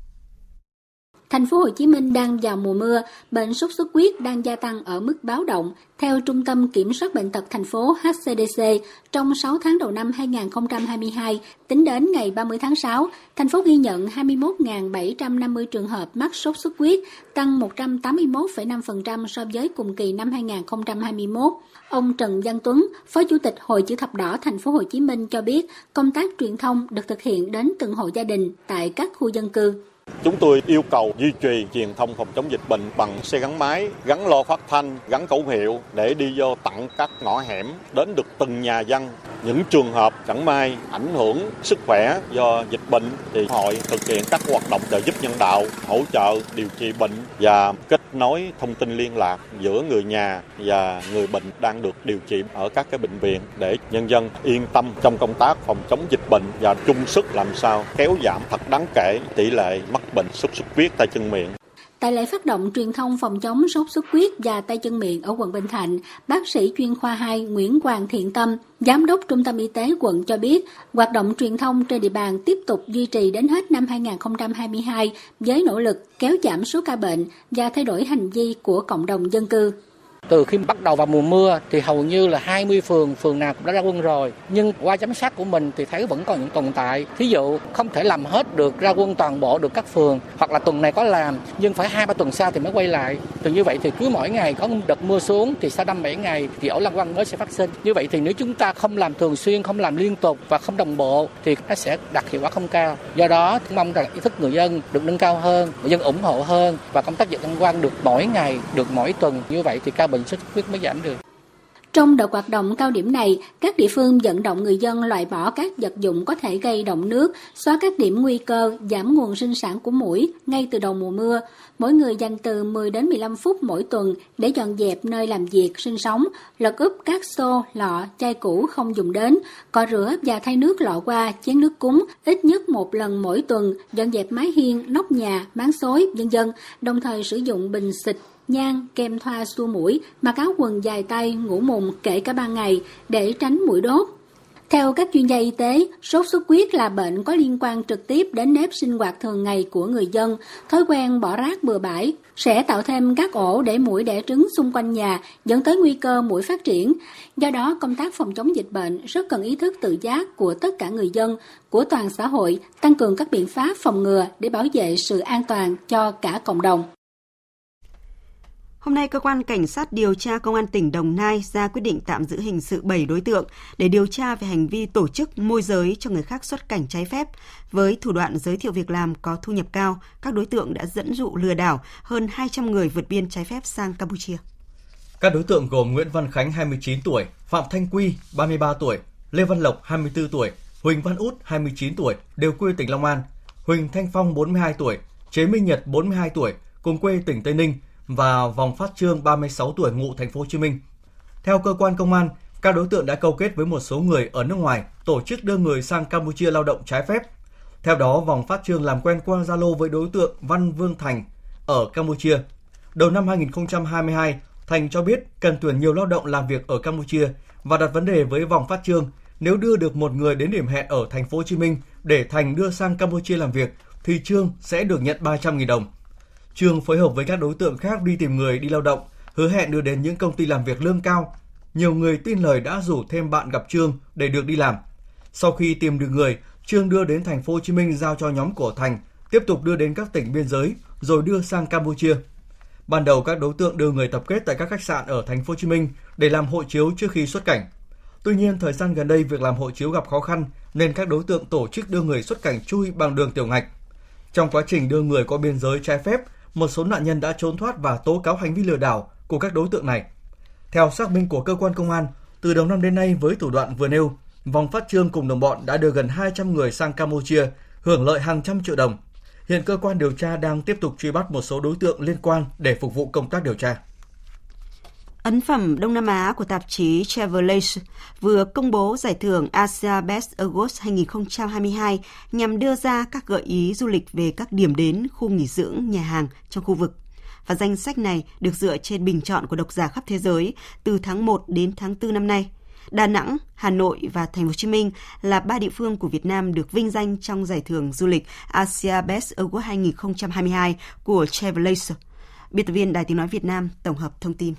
[SPEAKER 24] Thành phố Hồ Chí Minh đang vào mùa mưa, bệnh sốt xuất huyết đang gia tăng ở mức báo động. Theo Trung tâm Kiểm soát Bệnh tật thành phố HCDC, trong 6 tháng đầu năm 2022, tính đến ngày 30 tháng 6, thành phố ghi nhận 21.750 trường hợp mắc sốt xuất huyết, tăng 181,5% so với cùng kỳ năm 2021. Ông Trần Văn Tuấn, Phó Chủ tịch Hội Chữ thập đỏ thành phố Hồ Chí Minh cho biết, công tác truyền thông được thực hiện đến từng hộ gia đình tại các khu dân cư.
[SPEAKER 25] Chúng tôi yêu cầu duy trì truyền thông phòng chống dịch bệnh bằng xe gắn máy, gắn loa phát thanh, gắn khẩu hiệu để đi vô tận các ngõ hẻm, đến được từng nhà dân. Những trường hợp chẳng may ảnh hưởng sức khỏe do dịch bệnh thì hội thực hiện các hoạt động trợ giúp nhân đạo, hỗ trợ điều trị bệnh và kết nối thông tin liên lạc giữa người nhà và người bệnh đang được điều trị ở các cái bệnh viện để nhân dân yên tâm trong công tác phòng chống dịch bệnh và chung sức làm sao kéo giảm thật đáng kể tỷ lệ mắc bệnh sốt xuất huyết tay chân miệng.
[SPEAKER 24] Tại lễ phát động truyền thông phòng chống sốt xuất huyết và tay chân miệng ở quận Bình Thạnh, bác sĩ chuyên khoa 2 Nguyễn Hoàng Thiện Tâm, Giám đốc Trung tâm Y tế quận cho biết, hoạt động truyền thông trên địa bàn tiếp tục duy trì đến hết năm 2022 với nỗ lực kéo giảm số ca bệnh và thay đổi hành vi của cộng đồng dân cư.
[SPEAKER 26] Từ khi bắt đầu vào mùa mưa thì hầu như là 20 phường nào cũng đã ra quân rồi. Nhưng qua giám sát của mình thì thấy vẫn còn những tồn tại. Thí dụ không thể làm hết được ra quân toàn bộ được các phường, hoặc là tuần này có làm nhưng phải 2-3 tuần sau thì mới quay lại. Từ như vậy thì cứ mỗi ngày có đợt mưa xuống thì sau 5-7 ngày thì ổ lăng quăng mới sẽ phát sinh. Như vậy thì nếu chúng ta không làm thường xuyên, không làm liên tục và không đồng bộ thì nó sẽ đạt hiệu quả không cao. Do đó mong rằng ý thức người dân được nâng cao hơn, người dân ủng hộ hơn và công tác diệt lăng quăng được mỗi ngày, được mỗi tuần. Như vậy thì ca bệnh sốt xuất huyết mới giảm được.
[SPEAKER 24] Trong đợt hoạt động cao điểm này, các địa phương vận động người dân loại bỏ các vật dụng có thể gây đọng nước, xóa các điểm nguy cơ, giảm nguồn sinh sản của muỗi ngay từ đầu mùa mưa. Mỗi người dành từ 10 đến 15 phút mỗi tuần để dọn dẹp nơi làm việc, sinh sống, lật úp các xô, lọ, chai cũ không dùng đến, cọ rửa và thay nước lọ qua, chén nước cúng ít nhất một lần mỗi tuần, dọn dẹp mái hiên, nóc nhà, máng xối, v.v. Đồng thời sử dụng bình xịt, nhang, kem thoa xua muỗi, mặc áo quần dài tay, ngủ mùng kể cả ban ngày để tránh muỗi đốt. Theo các chuyên gia y tế, sốt xuất huyết là bệnh có liên quan trực tiếp đến nếp sinh hoạt thường ngày của người dân. Thói quen bỏ rác bừa bãi sẽ tạo thêm các ổ để muỗi đẻ trứng xung quanh nhà, dẫn tới nguy cơ muỗi phát triển. Do đó, công tác phòng chống dịch bệnh rất cần ý thức tự giác của tất cả người dân, của toàn xã hội, tăng cường các biện pháp phòng ngừa để bảo vệ sự an toàn cho cả cộng đồng.
[SPEAKER 3] Hôm nay, Cơ quan Cảnh sát điều tra Công an tỉnh Đồng Nai ra quyết định tạm giữ hình sự 7 đối tượng để điều tra về hành vi tổ chức môi giới cho người khác xuất cảnh trái phép. Với thủ đoạn giới thiệu việc làm có thu nhập cao, các đối tượng đã dẫn dụ lừa đảo hơn 200 người vượt biên trái phép sang Campuchia.
[SPEAKER 2] Các đối tượng gồm Nguyễn Văn Khánh, 29 tuổi, Phạm Thanh Quy, 33 tuổi, Lê Văn Lộc, 24 tuổi, Huỳnh Văn Út, 29 tuổi, đều quê tỉnh Long An, Huỳnh Thanh Phong, 42 tuổi, Chế Minh Nhật, 42 tuổi, cùng quê tỉnh Tây Ninh, và Vòng Phát Trương, 36 tuổi, ngụ thành phố Hồ Chí Minh. Theo cơ quan công an, các đối tượng đã câu kết với một số người ở nước ngoài tổ chức đưa người sang Campuchia lao động trái phép. Theo đó, Vòng Phát Trương làm quen qua Zalo với đối tượng Văn Vương Thành ở Campuchia. Đầu năm 2022, Thành cho biết cần tuyển nhiều lao động làm việc ở Campuchia và đặt vấn đề với Vòng Phát Trương nếu đưa được một người đến điểm hẹn ở thành phố Hồ Chí Minh để Thành đưa sang Campuchia làm việc thì Trương sẽ được nhận 300.000 đồng. Trương phối hợp với các đối tượng khác đi tìm người đi lao động, hứa hẹn đưa đến những công ty làm việc lương cao. Nhiều người tin lời đã rủ thêm bạn gặp Trương để được đi làm. Sau khi tìm được người, Trương đưa đến thành phố Hồ Chí Minh giao cho nhóm của Thành, tiếp tục đưa đến các tỉnh biên giới rồi đưa sang Campuchia. Ban đầu các đối tượng đưa người tập kết tại các khách sạn ở thành phố Hồ Chí Minh để làm hộ chiếu trước khi xuất cảnh. Tuy nhiên, thời gian gần đây việc làm hộ chiếu gặp khó khăn nên các đối tượng tổ chức đưa người xuất cảnh chui bằng đường tiểu ngạch. Trong quá trình đưa người qua biên giới trái phép, một số nạn nhân đã trốn thoát và tố cáo hành vi lừa đảo của các đối tượng này. Theo xác minh của cơ quan công an, từ đầu năm đến nay với thủ đoạn vừa nêu, Vòng Phát Trương cùng đồng bọn đã đưa gần 200 người sang Campuchia, hưởng lợi hàng trăm triệu đồng. Hiện cơ quan điều tra đang tiếp tục truy bắt một số đối tượng liên quan để phục vụ công tác điều tra.
[SPEAKER 3] Ấn phẩm Đông Nam Á của tạp chí Travelers vừa công bố giải thưởng Asia Best Awards 2022 nhằm đưa ra các gợi ý du lịch về các điểm đến, khu nghỉ dưỡng, nhà hàng trong khu vực. Và danh sách này được dựa trên bình chọn của độc giả khắp thế giới từ tháng 1 đến tháng 4 năm nay. Đà Nẵng, Hà Nội và Thành phố Hồ Chí Minh là 3 địa phương của Việt Nam được vinh danh trong giải thưởng du lịch Asia Best Awards 2022 của Travelers. Biên tập viên Đài Tiếng nói Việt Nam tổng hợp thông tin.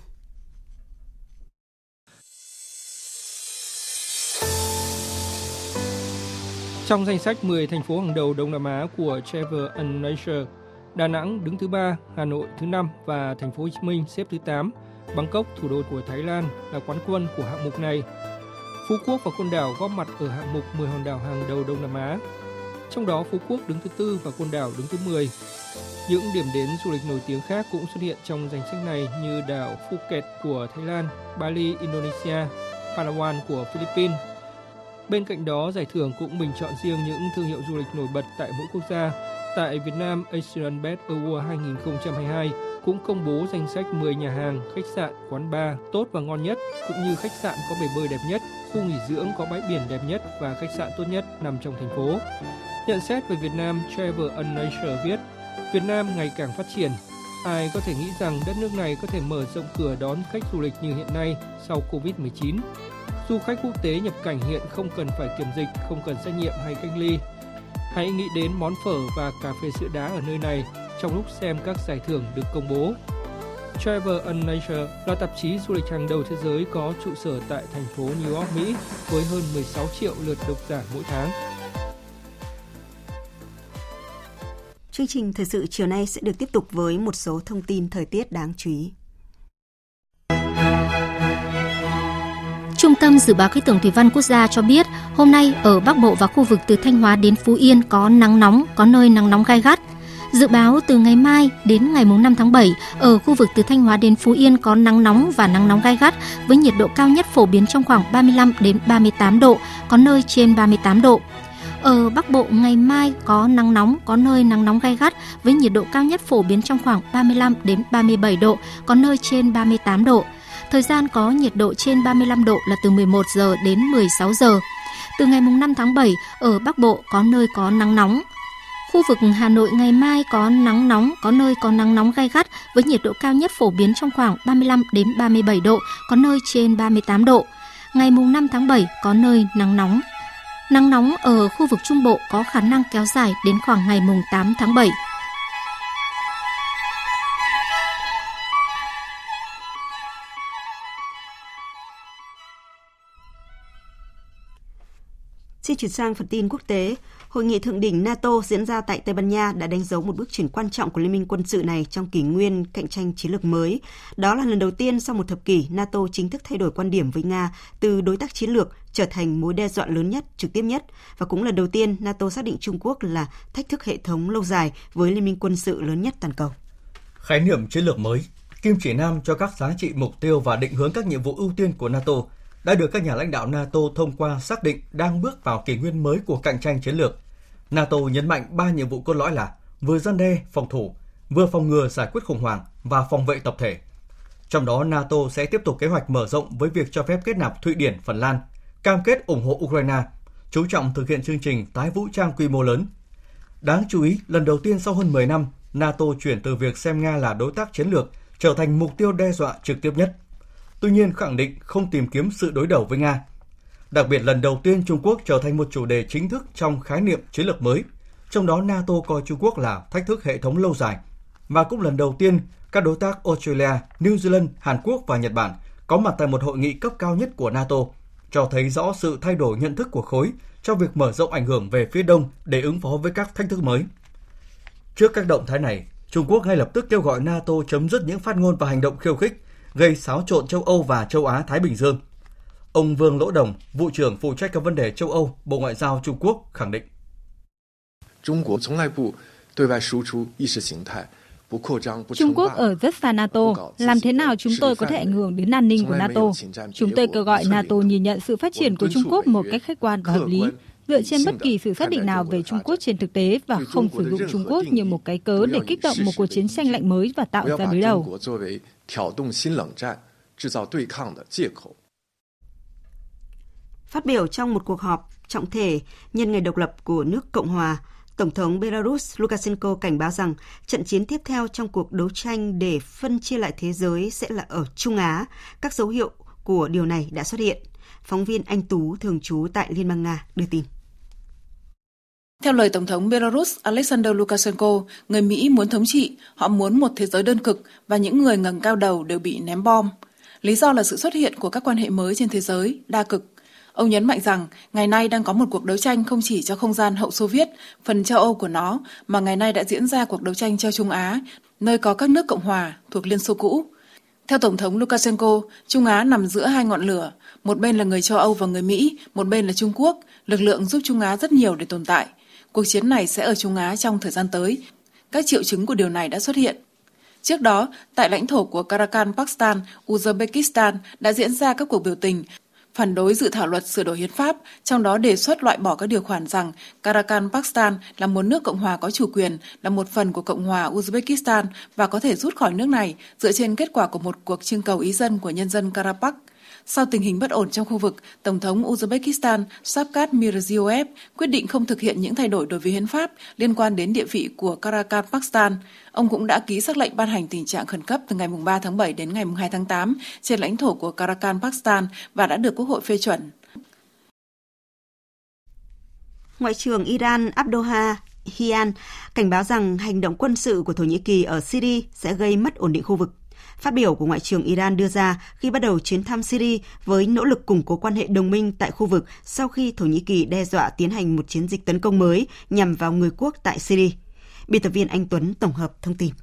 [SPEAKER 14] Trong danh sách 10 thành phố hàng đầu Đông Nam Á của Travel & Leisure, Đà Nẵng đứng thứ 3, Hà Nội thứ 5 và Thành phố Hồ Chí Minh xếp thứ 8. Bangkok, thủ đô của Thái Lan, là quán quân của hạng mục này. Phú Quốc và Côn Đảo góp mặt ở hạng mục 10 hòn đảo hàng đầu Đông Nam Á. Trong đó Phú Quốc đứng thứ 4 và Côn Đảo đứng thứ 10. Những điểm đến du lịch nổi tiếng khác cũng xuất hiện trong danh sách này như đảo Phuket của Thái Lan, Bali, Indonesia, Palawan của Philippines. Bên cạnh đó, giải thưởng cũng bình chọn riêng những thương hiệu du lịch nổi bật tại mỗi quốc gia. Tại Việt Nam, Asian Best Award 2022 cũng công bố danh sách 10 nhà hàng, khách sạn, quán bar tốt và ngon nhất, cũng như khách sạn có bể bơi đẹp nhất, khu nghỉ dưỡng có bãi biển đẹp nhất và khách sạn tốt nhất nằm trong thành phố. Nhận xét về Việt Nam, Travel & Leisure viết, Việt Nam ngày càng phát triển. Ai có thể nghĩ rằng đất nước này có thể mở rộng cửa đón khách du lịch như hiện nay sau Covid-19. Du khách quốc tế nhập cảnh hiện không cần phải kiểm dịch, không cần xét nghiệm hay cách ly. Hãy nghĩ đến món phở và cà phê sữa đá ở nơi này trong lúc xem các giải thưởng được công bố. Travel & Leisure là tạp chí du lịch hàng đầu thế giới có trụ sở tại thành phố New York, Mỹ với hơn 16 triệu lượt độc giả mỗi tháng.
[SPEAKER 3] Chương trình thời sự chiều nay sẽ được tiếp tục với một số thông tin thời tiết đáng chú ý.
[SPEAKER 4] Trung tâm Dự báo Khí tượng Thủy văn Quốc gia cho biết, hôm nay ở Bắc Bộ và khu vực từ Thanh Hóa đến Phú Yên có nắng nóng, có nơi nắng nóng gay gắt. Dự báo từ ngày mai đến ngày 5 tháng 7, ở khu vực từ Thanh Hóa đến Phú Yên có nắng nóng và nắng nóng gai gắt với nhiệt độ cao nhất phổ biến trong khoảng 35 đến 38 độ, có nơi trên 38 độ. Ở Bắc Bộ ngày mai có nắng nóng, có nơi nắng nóng gai gắt với nhiệt độ cao nhất phổ biến trong khoảng 35 đến 37 độ, có nơi trên 38 độ. Thời gian có nhiệt độ trên 35 độ là từ 11 giờ đến 16 giờ. Từ ngày 5 tháng 7, ở Bắc Bộ có nơi có nắng nóng. Khu vực Hà Nội ngày mai có nắng nóng, có nơi có nắng nóng gai gắt với nhiệt độ cao nhất phổ biến trong khoảng 35 đến 37 độ, có nơi trên 38 độ. Ngày 5 tháng 7 có nơi nắng nóng. Nắng nóng ở khu vực Trung Bộ có khả năng kéo dài đến khoảng ngày 8 tháng 7.
[SPEAKER 3] Xin chuyển sang phần tin quốc tế. Hội nghị thượng đỉnh NATO diễn ra tại Tây Ban Nha đã đánh dấu một bước chuyển quan trọng của liên minh quân sự này trong kỷ nguyên cạnh tranh chiến lược mới. Đó là lần đầu tiên sau một thập kỷ NATO chính thức thay đổi quan điểm với Nga từ đối tác chiến lược trở thành mối đe dọa lớn nhất, trực tiếp nhất. Và cũng lần đầu tiên NATO xác định Trung Quốc là thách thức hệ thống lâu dài với liên minh quân sự lớn nhất toàn cầu.
[SPEAKER 2] Khái niệm chiến lược mới, kim chỉ nam cho các giá trị, mục tiêu và định hướng các nhiệm vụ ưu tiên của NATO đã được các nhà lãnh đạo NATO thông qua xác định đang bước vào kỷ nguyên mới của cạnh tranh chiến lược. NATO nhấn mạnh 3 nhiệm vụ cốt lõi là vừa răn đe, phòng thủ, vừa phòng ngừa giải quyết khủng hoảng và phòng vệ tập thể. Trong đó, NATO sẽ tiếp tục kế hoạch mở rộng với việc cho phép kết nạp Thụy Điển, Phần Lan, cam kết ủng hộ Ukraine, chú trọng thực hiện chương trình tái vũ trang quy mô lớn. Đáng chú ý, lần đầu tiên sau hơn 10 năm, NATO chuyển từ việc xem Nga là đối tác chiến lược trở thành mục tiêu đe dọa trực tiếp nhất. Tuy nhiên, khẳng định không tìm kiếm sự đối đầu với Nga. Đặc biệt, lần đầu tiên Trung Quốc trở thành một chủ đề chính thức trong khái niệm chiến lược mới, trong đó NATO coi Trung Quốc là thách thức hệ thống lâu dài. Và cũng lần đầu tiên, các đối tác Australia, New Zealand, Hàn Quốc và Nhật Bản có mặt tại một hội nghị cấp cao nhất của NATO, cho thấy rõ sự thay đổi nhận thức của khối trong việc mở rộng ảnh hưởng về phía Đông để ứng phó với các thách thức mới. Trước các động thái này, Trung Quốc ngay lập tức kêu gọi NATO chấm dứt những phát ngôn và hành động khiêu khích, gây xáo trộn châu Âu và châu Á-Thái Bình Dương. Ông Vương Lỗ Đồng, vụ trưởng phụ trách các vấn đề châu Âu, Bộ Ngoại giao Trung Quốc khẳng định.
[SPEAKER 5] Trung Quốc ở rất xa NATO. Làm thế nào chúng tôi có thể ảnh hưởng đến an ninh của NATO? Chúng tôi kêu gọi NATO nhìn nhận sự phát triển của Trung Quốc một cách khách quan và hợp lý, dựa trên bất kỳ sự xác định nào về Trung Quốc trên thực tế và không sử dụng Trung Quốc như một cái cớ để kích động một cuộc chiến tranh lạnh mới và tạo ra đối đầu.
[SPEAKER 3] Phát biểu trong một cuộc họp trọng thể nhân ngày độc lập của nước Cộng hòa, Tổng thống Belarus Lukashenko cảnh báo rằng trận chiến tiếp theo trong cuộc đấu tranh để phân chia lại thế giới sẽ là ở Trung Á. Các dấu hiệu của điều này đã xuất hiện. Phóng viên Anh Tú thường trú tại Liên bang Nga đưa tin.
[SPEAKER 6] Theo lời Tổng thống Belarus Alexander Lukashenko, người Mỹ muốn thống trị, họ muốn một thế giới đơn cực và những người ngẩng cao đầu đều bị ném bom. Lý do là sự xuất hiện của các quan hệ mới trên thế giới, đa cực. Ông nhấn mạnh rằng ngày nay đang có một cuộc đấu tranh không chỉ cho không gian hậu Xô Viết, phần châu Âu của nó, mà ngày nay đã diễn ra cuộc đấu tranh cho Trung Á, nơi có các nước Cộng hòa thuộc Liên Xô cũ. Theo Tổng thống Lukashenko, Trung Á nằm giữa hai ngọn lửa, một bên là người châu Âu và người Mỹ, một bên là Trung Quốc, lực lượng giúp Trung Á rất nhiều để tồn tại. Cuộc chiến này sẽ ở Trung Á trong thời gian tới. Các triệu chứng của điều này đã xuất hiện. Trước đó, tại lãnh thổ của Kazakhstan, Uzbekistan đã diễn ra các cuộc biểu tình phản đối dự thảo luật sửa đổi hiến pháp, trong đó đề xuất loại bỏ các điều khoản rằng Kazakhstan là một nước cộng hòa có chủ quyền, là một phần của Cộng hòa Uzbekistan và có thể rút khỏi nước này dựa trên kết quả của một cuộc trưng cầu ý dân của nhân dân Karabakh. Sau tình hình bất ổn trong khu vực, Tổng thống Uzbekistan Shavkat Mirziyoyev quyết định không thực hiện những thay đổi đối với hiến pháp liên quan đến địa vị của Kazakhstan. Ông cũng đã ký sắc lệnh ban hành tình trạng khẩn cấp từ ngày 3 tháng 7 đến ngày 2 tháng 8 trên lãnh thổ của Kazakhstan và đã được Quốc hội phê chuẩn.
[SPEAKER 3] Ngoại trưởng Iran Abdollahian Hian cảnh báo rằng hành động quân sự của Thổ Nhĩ Kỳ ở Syria sẽ gây mất ổn định khu vực. Phát biểu của Ngoại trưởng Iran đưa ra khi bắt đầu chuyến thăm Syria với nỗ lực củng cố quan hệ đồng minh tại khu vực sau khi Thổ Nhĩ Kỳ đe dọa tiến hành một chiến dịch tấn công mới nhằm vào người quốc tại Syria. Biên tập viên Anh Tuấn tổng hợp thông tin.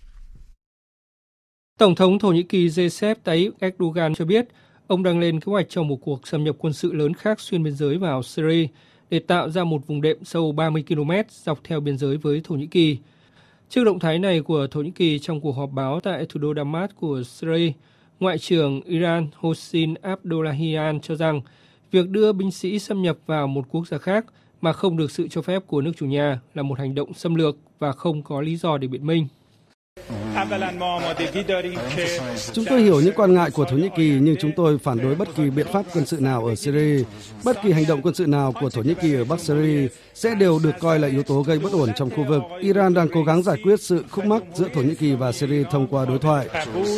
[SPEAKER 14] Tổng thống Thổ Nhĩ Kỳ Recep Tayyip Erdogan cho biết ông đang lên kế hoạch cho một cuộc xâm nhập quân sự lớn khác xuyên biên giới vào Syria để tạo ra một vùng đệm sâu 30 km dọc theo biên giới với Thổ Nhĩ Kỳ. Trước động thái này của Thổ Nhĩ Kỳ trong cuộc họp báo tại thủ đô Damas của Syria, Ngoại trưởng Iran Hossein Abdollahian cho rằng việc đưa binh sĩ xâm nhập vào một quốc gia khác mà không được sự cho phép của nước chủ nhà là một hành động xâm lược và không có lý do để biện minh.
[SPEAKER 7] Chúng tôi hiểu những quan ngại của Thổ Nhĩ Kỳ, nhưng chúng tôi phản đối bất kỳ biện pháp quân sự nào ở Syria. Bất kỳ hành động quân sự nào của Thổ Nhĩ Kỳ ở Bắc Syria sẽ đều được coi là yếu tố gây bất ổn trong khu vực. Iran đang cố gắng giải quyết sự khúc mắc giữa Thổ Nhĩ Kỳ và Syria thông qua đối thoại.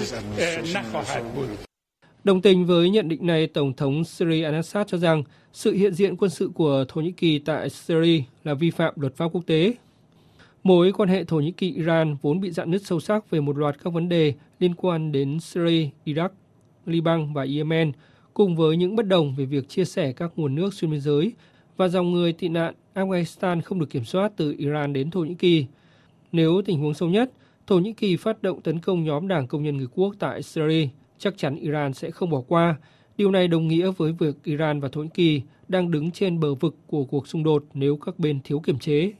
[SPEAKER 14] Đồng tình với nhận định này, Tổng thống Syria al-Assad cho rằng sự hiện diện quân sự của Thổ Nhĩ Kỳ tại Syria là vi phạm luật pháp quốc tế. Mối quan hệ Thổ Nhĩ Kỳ-Iran vốn bị rạn nứt sâu sắc về một loạt các vấn đề liên quan đến Syria, Iraq, Liban và Yemen, cùng với những bất đồng về việc chia sẻ các nguồn nước xuyên biên giới và dòng người tị nạn Afghanistan không được kiểm soát từ Iran đến Thổ Nhĩ Kỳ. Nếu tình huống xấu nhất, Thổ Nhĩ Kỳ phát động tấn công nhóm Đảng Công nhân Người Quốc tại Syria, chắc chắn Iran sẽ không bỏ qua. Điều này đồng nghĩa với việc Iran và Thổ Nhĩ Kỳ đang đứng trên bờ vực của cuộc xung đột nếu các bên thiếu kiểm chế.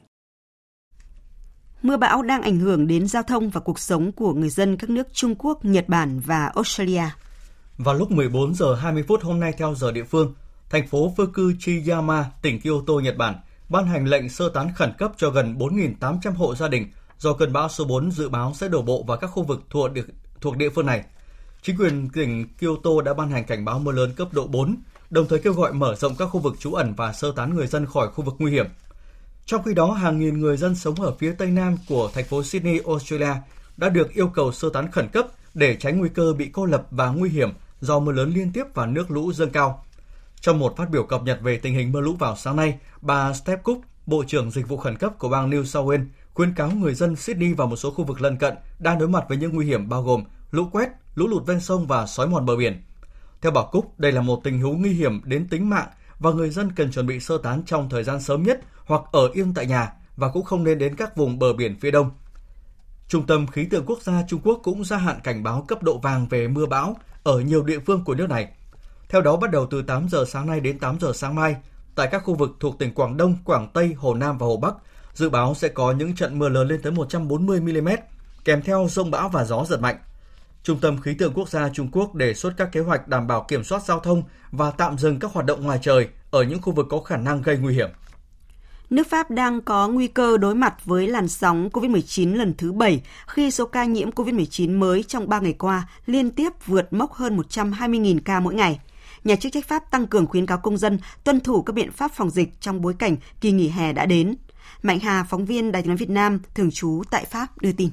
[SPEAKER 3] Mưa bão đang ảnh hưởng đến giao thông và cuộc sống của người dân các nước Trung Quốc, Nhật Bản và Australia.
[SPEAKER 2] Vào lúc 14 giờ 20 phút hôm nay theo giờ địa phương, thành phố Fukuchiyama, tỉnh Kyoto, Nhật Bản ban hành lệnh sơ tán khẩn cấp cho gần 4.800 hộ gia đình do cơn bão số 4 dự báo sẽ đổ bộ vào các khu vực thuộc địa phương này. Chính quyền tỉnh Kyoto đã ban hành cảnh báo mưa lớn cấp độ 4, đồng thời kêu gọi mở rộng các khu vực trú ẩn và sơ tán người dân khỏi khu vực nguy hiểm. Trong khi đó, hàng nghìn người dân sống ở phía tây nam của thành phố Sydney, Australia đã được yêu cầu sơ tán khẩn cấp để tránh nguy cơ bị cô lập và nguy hiểm do mưa lớn liên tiếp và nước lũ dâng cao. Trong một phát biểu cập nhật về tình hình mưa lũ vào sáng nay, bà Steph Cook, Bộ trưởng Dịch vụ Khẩn cấp của bang New South Wales, khuyến cáo người dân Sydney và một số khu vực lân cận đang đối mặt với những nguy hiểm bao gồm lũ quét, lũ lụt ven sông và xói mòn bờ biển. Theo bà Cook, đây là một tình huống nguy hiểm đến tính mạng và người dân cần chuẩn bị sơ tán trong thời gian sớm nhất hoặc ở yên tại nhà và cũng không nên đến các vùng bờ biển phía đông. Trung tâm Khí tượng Quốc gia Trung Quốc cũng gia hạn cảnh báo cấp độ vàng về mưa bão ở nhiều địa phương của nước này. Theo đó, bắt đầu từ 8 giờ sáng nay đến 8 giờ sáng mai, tại các khu vực thuộc tỉnh Quảng Đông, Quảng Tây, Hồ Nam và Hồ Bắc, dự báo sẽ có những trận mưa lớn lên tới 140 mm, kèm theo dông bão và gió giật mạnh. Trung tâm Khí tượng Quốc gia Trung Quốc đề xuất các kế hoạch đảm bảo kiểm soát giao thông và tạm dừng các hoạt động ngoài trời ở những khu vực có khả năng gây nguy hiểm.
[SPEAKER 3] Nước Pháp đang có nguy cơ đối mặt với làn sóng COVID-19 lần thứ 7 khi số ca nhiễm COVID-19 mới trong 3 ngày qua liên tiếp vượt mốc hơn 120.000 ca mỗi ngày. Nhà chức trách Pháp tăng cường khuyến cáo công dân tuân thủ các biện pháp phòng dịch trong bối cảnh kỳ nghỉ hè đã đến. Mạnh Hà, phóng viên Đài Tiếng nói Việt Nam, thường trú tại Pháp đưa tin.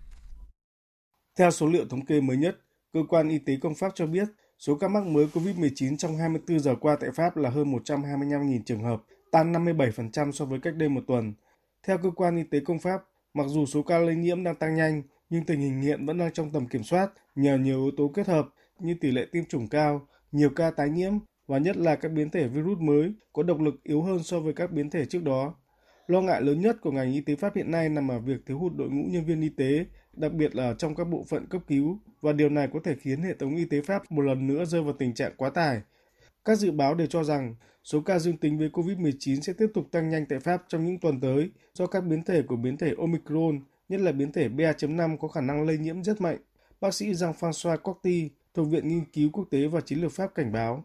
[SPEAKER 8] Theo số liệu thống kê mới nhất, Cơ quan Y tế Công Pháp cho biết số ca mắc mới COVID-19 trong 24 giờ qua tại Pháp là hơn 125.000 trường hợp, tăng 57% so với cách đây một tuần. Theo Cơ quan Y tế Công Pháp, mặc dù số ca lây nhiễm đang tăng nhanh, nhưng tình hình hiện vẫn đang trong tầm kiểm soát nhờ nhiều yếu tố kết hợp như tỷ lệ tiêm chủng cao, nhiều ca tái nhiễm và nhất là các biến thể virus mới có độc lực yếu hơn so với các biến thể trước đó. Lo ngại lớn nhất của ngành y tế Pháp hiện nay nằm ở việc thiếu hụt đội ngũ nhân viên y tế, đặc biệt là trong các bộ phận cấp cứu, và điều này có thể khiến hệ thống y tế Pháp một lần nữa rơi vào tình trạng quá tải. Các dự báo đều cho rằng số ca dương tính với COVID-19 sẽ tiếp tục tăng nhanh tại Pháp trong những tuần tới do các biến thể của biến thể Omicron, nhất là biến thể BA.5 có khả năng lây nhiễm rất mạnh. Bác sĩ Jean-François Corti, thuộc Viện Nghiên cứu Quốc tế và Chiến lược Pháp cảnh báo.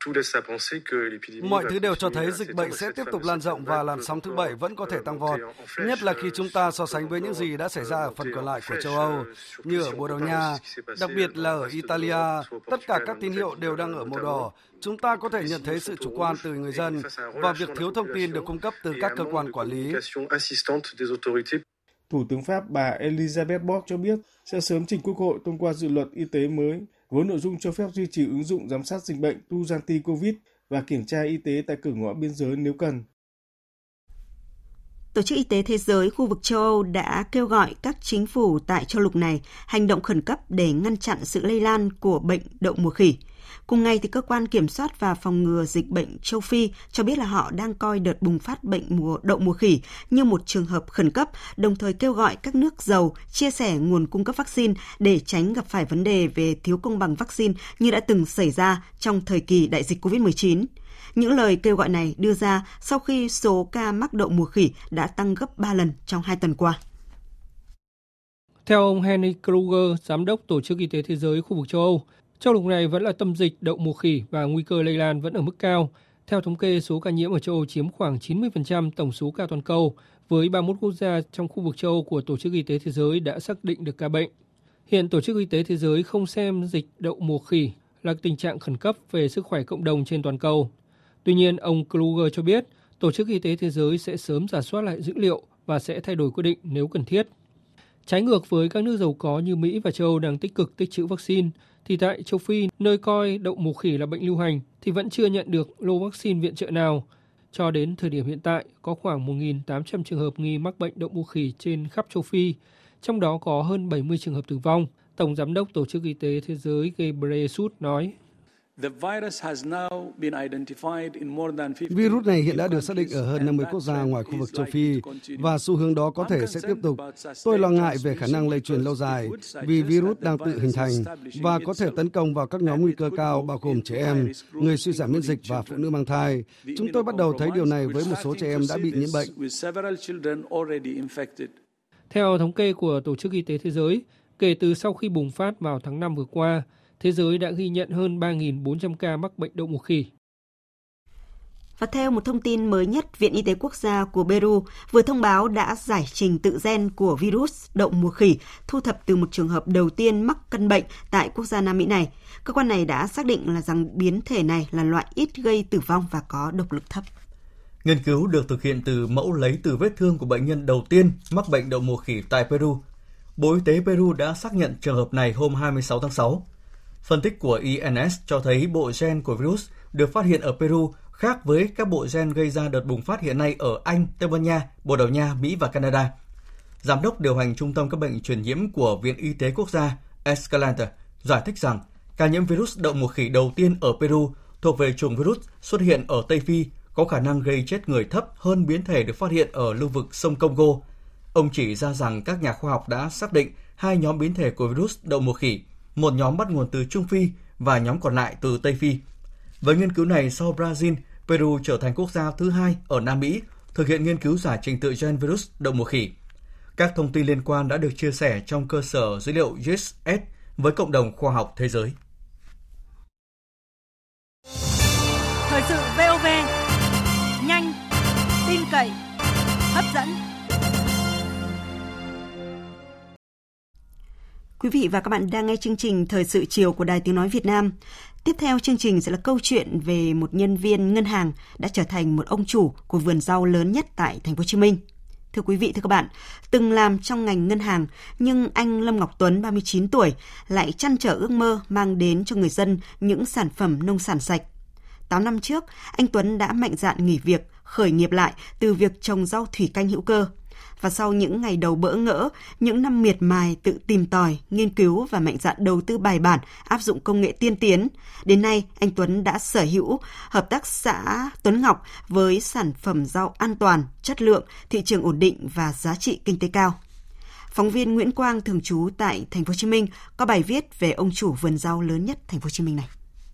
[SPEAKER 7] Mọi thứ đều cho thấy dịch bệnh sẽ tiếp tục lan rộng và làn sóng thứ 7 vẫn có thể tăng vọt, nhất là khi chúng ta so sánh với những gì đã xảy ra ở phần còn lại của châu Âu, như ở Bồ Đào Nha, đặc biệt là ở Italia. Tất cả các tín hiệu đều đang ở màu đỏ. Chúng ta có thể nhận thấy sự chủ quan từ người dân và việc thiếu thông tin được cung cấp từ các cơ quan quản lý.
[SPEAKER 8] Thủ tướng Pháp bà Elisabeth Borne cho biết sẽ sớm trình Quốc hội thông qua dự luật y tế mới với nội dung cho phép duy trì ứng dụng giám sát dịch bệnh Tu-Janti Covid và kiểm tra y tế tại cửa ngõ biên giới nếu cần.
[SPEAKER 3] Tổ chức Y tế Thế giới khu vực châu Âu đã kêu gọi các chính phủ tại châu lục này hành động khẩn cấp để ngăn chặn sự lây lan của bệnh đậu mùa khỉ. Cùng ngày, thì cơ quan kiểm soát và phòng ngừa dịch bệnh châu Phi cho biết là họ đang coi đợt bùng phát bệnh đậu mùa khỉ như một trường hợp khẩn cấp, đồng thời kêu gọi các nước giàu chia sẻ nguồn cung cấp vaccine để tránh gặp phải vấn đề về thiếu công bằng vaccine như đã từng xảy ra trong thời kỳ đại dịch COVID-19. Những lời kêu gọi này đưa ra sau khi số ca mắc đậu mùa khỉ đã tăng gấp 3 lần trong 2 tuần qua.
[SPEAKER 14] Theo ông Henry Kruger, Giám đốc Tổ chức Y tế Thế giới khu vực châu Âu, trong lúc này vẫn là tâm dịch đậu mùa khỉ và nguy cơ lây lan vẫn ở mức cao. Theo thống kê, số ca nhiễm ở châu Âu chiếm khoảng 90% tổng số ca toàn cầu, với 31 quốc gia trong khu vực châu Âu của Tổ chức Y tế Thế giới đã xác định được ca bệnh. Hiện Tổ chức Y tế Thế giới không xem dịch đậu mùa khỉ là tình trạng khẩn cấp về sức khỏe cộng đồng trên toàn cầu. Tuy nhiên, ông Kruger cho biết Tổ chức Y tế Thế giới sẽ sớm rà soát lại dữ liệu và sẽ thay đổi quyết định nếu cần thiết. Trái ngược với các nước giàu có như Mỹ và châu Âu đang tích cực tích trữ vaccine, thì tại châu Phi, nơi coi đậu mùa khỉ là bệnh lưu hành, thì vẫn chưa nhận được lô vaccine viện trợ nào. Cho đến thời điểm hiện tại, có khoảng 1.800 trường hợp nghi mắc bệnh đậu mùa khỉ trên khắp châu Phi, trong đó có hơn 70 trường hợp tử vong. Tổng Giám đốc Tổ chức Y tế Thế giới Ghebreyesus nói.
[SPEAKER 7] Virus này hiện đã được xác định ở hơn 50 quốc gia ngoài khu vực châu Phi và xu hướng đó có thể sẽ tiếp tục. Tôi lo ngại về khả năng lây truyền lâu dài vì virus đang tự hình thành và có thể tấn công vào các nhóm nguy cơ cao bao gồm trẻ em, người suy giảm miễn dịch và phụ nữ mang thai. Chúng tôi bắt đầu thấy điều này với một số trẻ em đã bị nhiễm bệnh.
[SPEAKER 14] Theo thống kê của Tổ chức Y tế Thế giới, kể từ sau khi bùng phát vào tháng 5 vừa qua, thế giới đã ghi nhận hơn 3.400 ca mắc bệnh đậu mùa khỉ.
[SPEAKER 3] Và theo một thông tin mới nhất, Viện Y tế Quốc gia của Peru vừa thông báo đã giải trình tự gen của virus đậu mùa khỉ thu thập từ một trường hợp đầu tiên mắc căn bệnh tại quốc gia Nam Mỹ này. Cơ quan này đã xác định là rằng biến thể này là loại ít gây tử vong và có độc lực thấp.
[SPEAKER 2] Nghiên cứu được thực hiện từ mẫu lấy từ vết thương của bệnh nhân đầu tiên mắc bệnh đậu mùa khỉ tại Peru. Bộ Y tế Peru đã xác nhận trường hợp này hôm 26 tháng 6. Phân tích của INS cho thấy bộ gen của virus được phát hiện ở Peru khác với các bộ gen gây ra đợt bùng phát hiện nay ở Anh, Tây Ban Nha, Bồ Đào Nha, Mỹ và Canada. Giám đốc điều hành Trung tâm các bệnh truyền nhiễm của Viện Y tế Quốc gia Escalante giải thích rằng ca nhiễm virus đậu mùa khỉ đầu tiên ở Peru thuộc về chủng virus xuất hiện ở Tây Phi có khả năng gây chết người thấp hơn biến thể được phát hiện ở lưu vực sông Congo. Ông chỉ ra rằng các nhà khoa học đã xác định hai nhóm biến thể của virus đậu mùa khỉ, một nhóm bắt nguồn từ Trung Phi và nhóm còn lại từ Tây Phi. Với nghiên cứu này, sau Brazil, Peru trở thành quốc gia thứ hai ở Nam Mỹ thực hiện nghiên cứu giải trình tự gen virus đậu mùa khỉ. Các thông tin liên quan đã được chia sẻ trong cơ sở dữ liệu GIS với cộng đồng khoa học thế giới.
[SPEAKER 9] Thời sự VOV, nhanh, tin cậy, hấp dẫn.
[SPEAKER 3] Quý vị và các bạn đang nghe chương trình Thời sự chiều của Đài Tiếng Nói Việt Nam. Tiếp theo chương trình sẽ là câu chuyện về một nhân viên ngân hàng đã trở thành một ông chủ của vườn rau lớn nhất tại Thành phố Hồ Chí Minh. Thưa quý vị, thưa các bạn, từng làm trong ngành ngân hàng nhưng anh Lâm Ngọc Tuấn, 39 tuổi, lại trăn trở ước mơ mang đến cho người dân những sản phẩm nông sản sạch. 8 năm trước, anh Tuấn đã mạnh dạn nghỉ việc, khởi nghiệp lại từ việc trồng rau thủy canh hữu cơ. Và sau những ngày đầu bỡ ngỡ, những năm miệt mài tự tìm tòi, nghiên cứu và mạnh dạn đầu tư bài bản, áp dụng công nghệ tiên tiến, đến nay anh Tuấn đã sở hữu hợp tác xã Tuấn Ngọc với sản phẩm rau an toàn, chất lượng, thị trường ổn định và giá trị kinh tế cao. Phóng viên Nguyễn Quang thường trú tại Thành phố Hồ Chí Minh có bài viết về ông chủ vườn rau lớn nhất Thành phố Hồ Chí Minh này.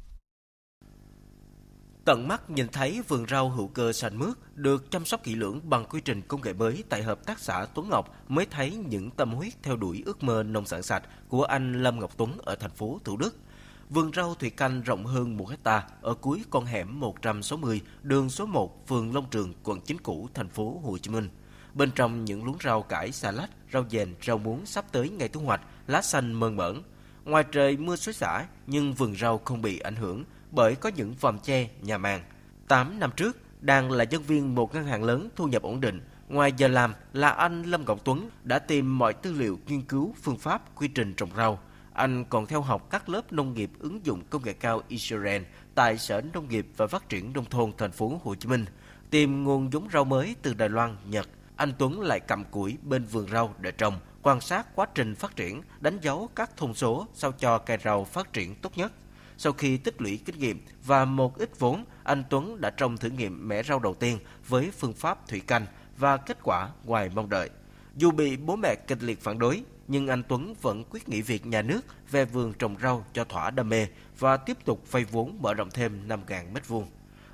[SPEAKER 10] Tận mắt nhìn thấy vườn rau hữu cơ xanh mướt được chăm sóc kỹ lưỡng bằng quy trình công nghệ mới tại hợp tác xã Tuấn Ngọc mới thấy những tâm huyết theo đuổi ước mơ nông sản sạch của anh Lâm Ngọc Tuấn ở thành phố Thủ Đức. Vườn rau thủy canh rộng hơn 1 hectare ở cuối con hẻm 160, đường số 1, phường Long Trường, quận 9 cũ, thành phố Hồ Chí Minh. Bên trong những luống rau cải, xà lách, rau dền, rau muống sắp tới ngày thu hoạch, lá xanh mơn mởn. Ngoài trời mưa xối xả nhưng vườn rau không bị ảnh hưởng bởi có những vòm che, nhà màng. 8 năm trước, đang là nhân viên một ngân hàng lớn thu nhập ổn định, ngoài giờ làm là anh Lâm Ngọc Tuấn đã tìm mọi tư liệu nghiên cứu phương pháp quy trình trồng rau. Anh còn theo học các lớp nông nghiệp ứng dụng công nghệ cao Israel tại Sở Nông nghiệp và Phát triển Nông thôn thành phố Hồ Chí Minh. Tìm nguồn giống rau mới từ Đài Loan, Nhật, anh Tuấn lại cặm cụi bên vườn rau để trồng, quan sát quá trình phát triển, đánh dấu các thông số sao cho cây rau phát triển tốt nhất. Sau khi tích lũy kinh nghiệm và một ít vốn, anh Tuấn đã trồng thử nghiệm mẻ rau đầu tiên với phương pháp thủy canh và kết quả ngoài mong đợi. Dù bị bố mẹ kịch liệt phản đối, nhưng anh Tuấn vẫn quyết nghỉ việc nhà nước về vườn trồng rau cho thỏa đam mê và tiếp tục vay vốn mở rộng thêm 5.000 m2.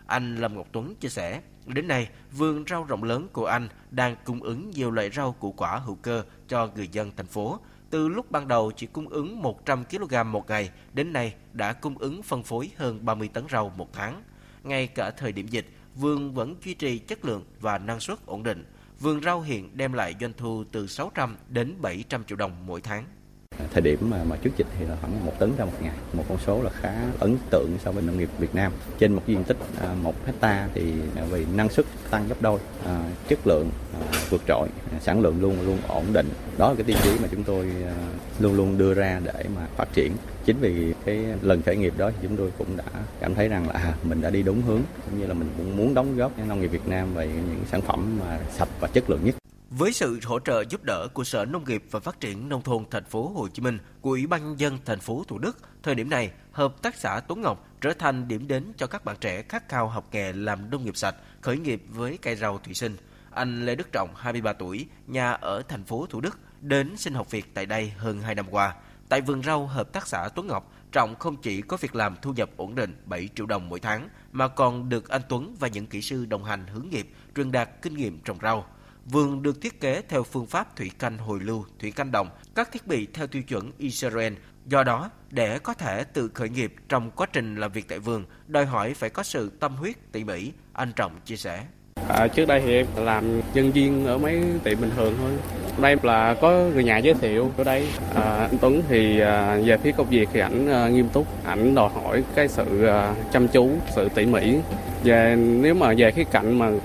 [SPEAKER 10] Anh Lâm Ngọc Tuấn chia sẻ, đến nay, vườn rau rộng lớn của anh đang cung ứng nhiều loại rau củ quả hữu cơ cho người dân thành phố. Từ lúc ban đầu chỉ cung ứng 100 kg một ngày, đến nay đã cung ứng phân phối hơn 30 tấn rau một tháng. Ngay cả thời điểm dịch, vườn vẫn duy trì chất lượng và năng suất ổn định. Vườn rau hiện đem lại doanh thu từ 600 đến 700 triệu đồng mỗi tháng.
[SPEAKER 11] Thời điểm mà trước dịch thì là khoảng 1 tấn ra một ngày, một con số là khá ấn tượng so với nông nghiệp Việt Nam. Trên một diện tích 1 hectare thì vì năng suất tăng gấp đôi, chất lượng vượt trội, sản lượng luôn ổn định. Đó là cái tiêu chí mà chúng tôi luôn đưa ra để mà phát triển. Chính vì cái lần khởi nghiệp đó thì chúng tôi cũng đã cảm thấy rằng là mình đã đi đúng hướng, cũng như là mình cũng muốn đóng góp cho nông nghiệp Việt Nam về những sản phẩm mà sạch và chất lượng nhất.
[SPEAKER 10] Với sự hỗ trợ giúp đỡ của Sở Nông nghiệp và Phát triển Nông thôn Thành phố Hồ Chí Minh, của Ủy ban Nhân dân Thành phố Thủ Đức, thời điểm này, Hợp tác xã Tuấn Ngọc trở thành điểm đến cho các bạn trẻ khát khao học nghề làm nông nghiệp sạch, khởi nghiệp với cây rau thủy sinh. Anh Lê Đức Trọng, 23 tuổi, nhà ở thành phố Thủ Đức, đến xin học việc tại đây hơn 2 năm qua. Tại vườn rau Hợp tác xã Tuấn Ngọc, Trọng không chỉ có việc làm thu nhập ổn định 7 triệu đồng mỗi tháng, mà còn được anh Tuấn và những kỹ sư đồng hành hướng nghiệp truyền đạt kinh nghiệm trồng rau. Vườn được thiết kế theo phương pháp thủy canh hồi lưu, thủy canh đồng, các thiết bị theo tiêu chuẩn Israel. Do đó, để có thể tự khởi nghiệp trong quá trình làm việc tại vườn, đòi hỏi phải có sự tâm huyết, tỉ mỉ, anh Trọng chia sẻ.
[SPEAKER 12] Trước đây thì em làm nhân viên ở mấy tiệm bình thường thôi. Đây là có người nhà giới thiệu ở đây. Anh Tuấn thì về phía công việc thì ảnh nghiêm túc, ảnh đòi hỏi cái sự chăm chú, sự tỉ mỉ. Nếu mà về khía cạnh mà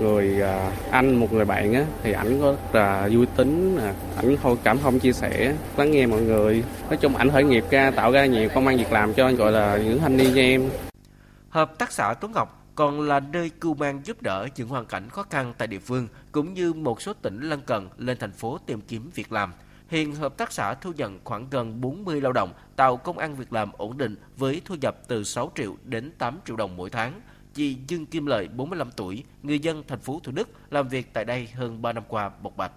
[SPEAKER 12] một người bạn á, thì ảnh có là vui tính, ảnh cảm thông chia sẻ, lắng nghe mọi người. Nói chung ảnh khởi nghiệp ra, tạo ra nhiều công ăn việc làm cho gọi là những thanh niên như em.
[SPEAKER 10] Hợp tác xã Tuấn Ngọc còn là nơi cưu mang giúp đỡ những hoàn cảnh khó khăn tại địa phương, cũng như một số tỉnh lân cận lên thành phố tìm kiếm việc làm. Hiện hợp tác xã thu nhận khoảng gần 40 lao động, tạo công ăn việc làm ổn định với thu nhập từ 6 triệu đến 8 triệu đồng mỗi tháng. Chị Dương Kim Lợi, 45 tuổi, người dân thành phố Thủ Đức, làm việc tại đây hơn 3 năm qua bộc bạch.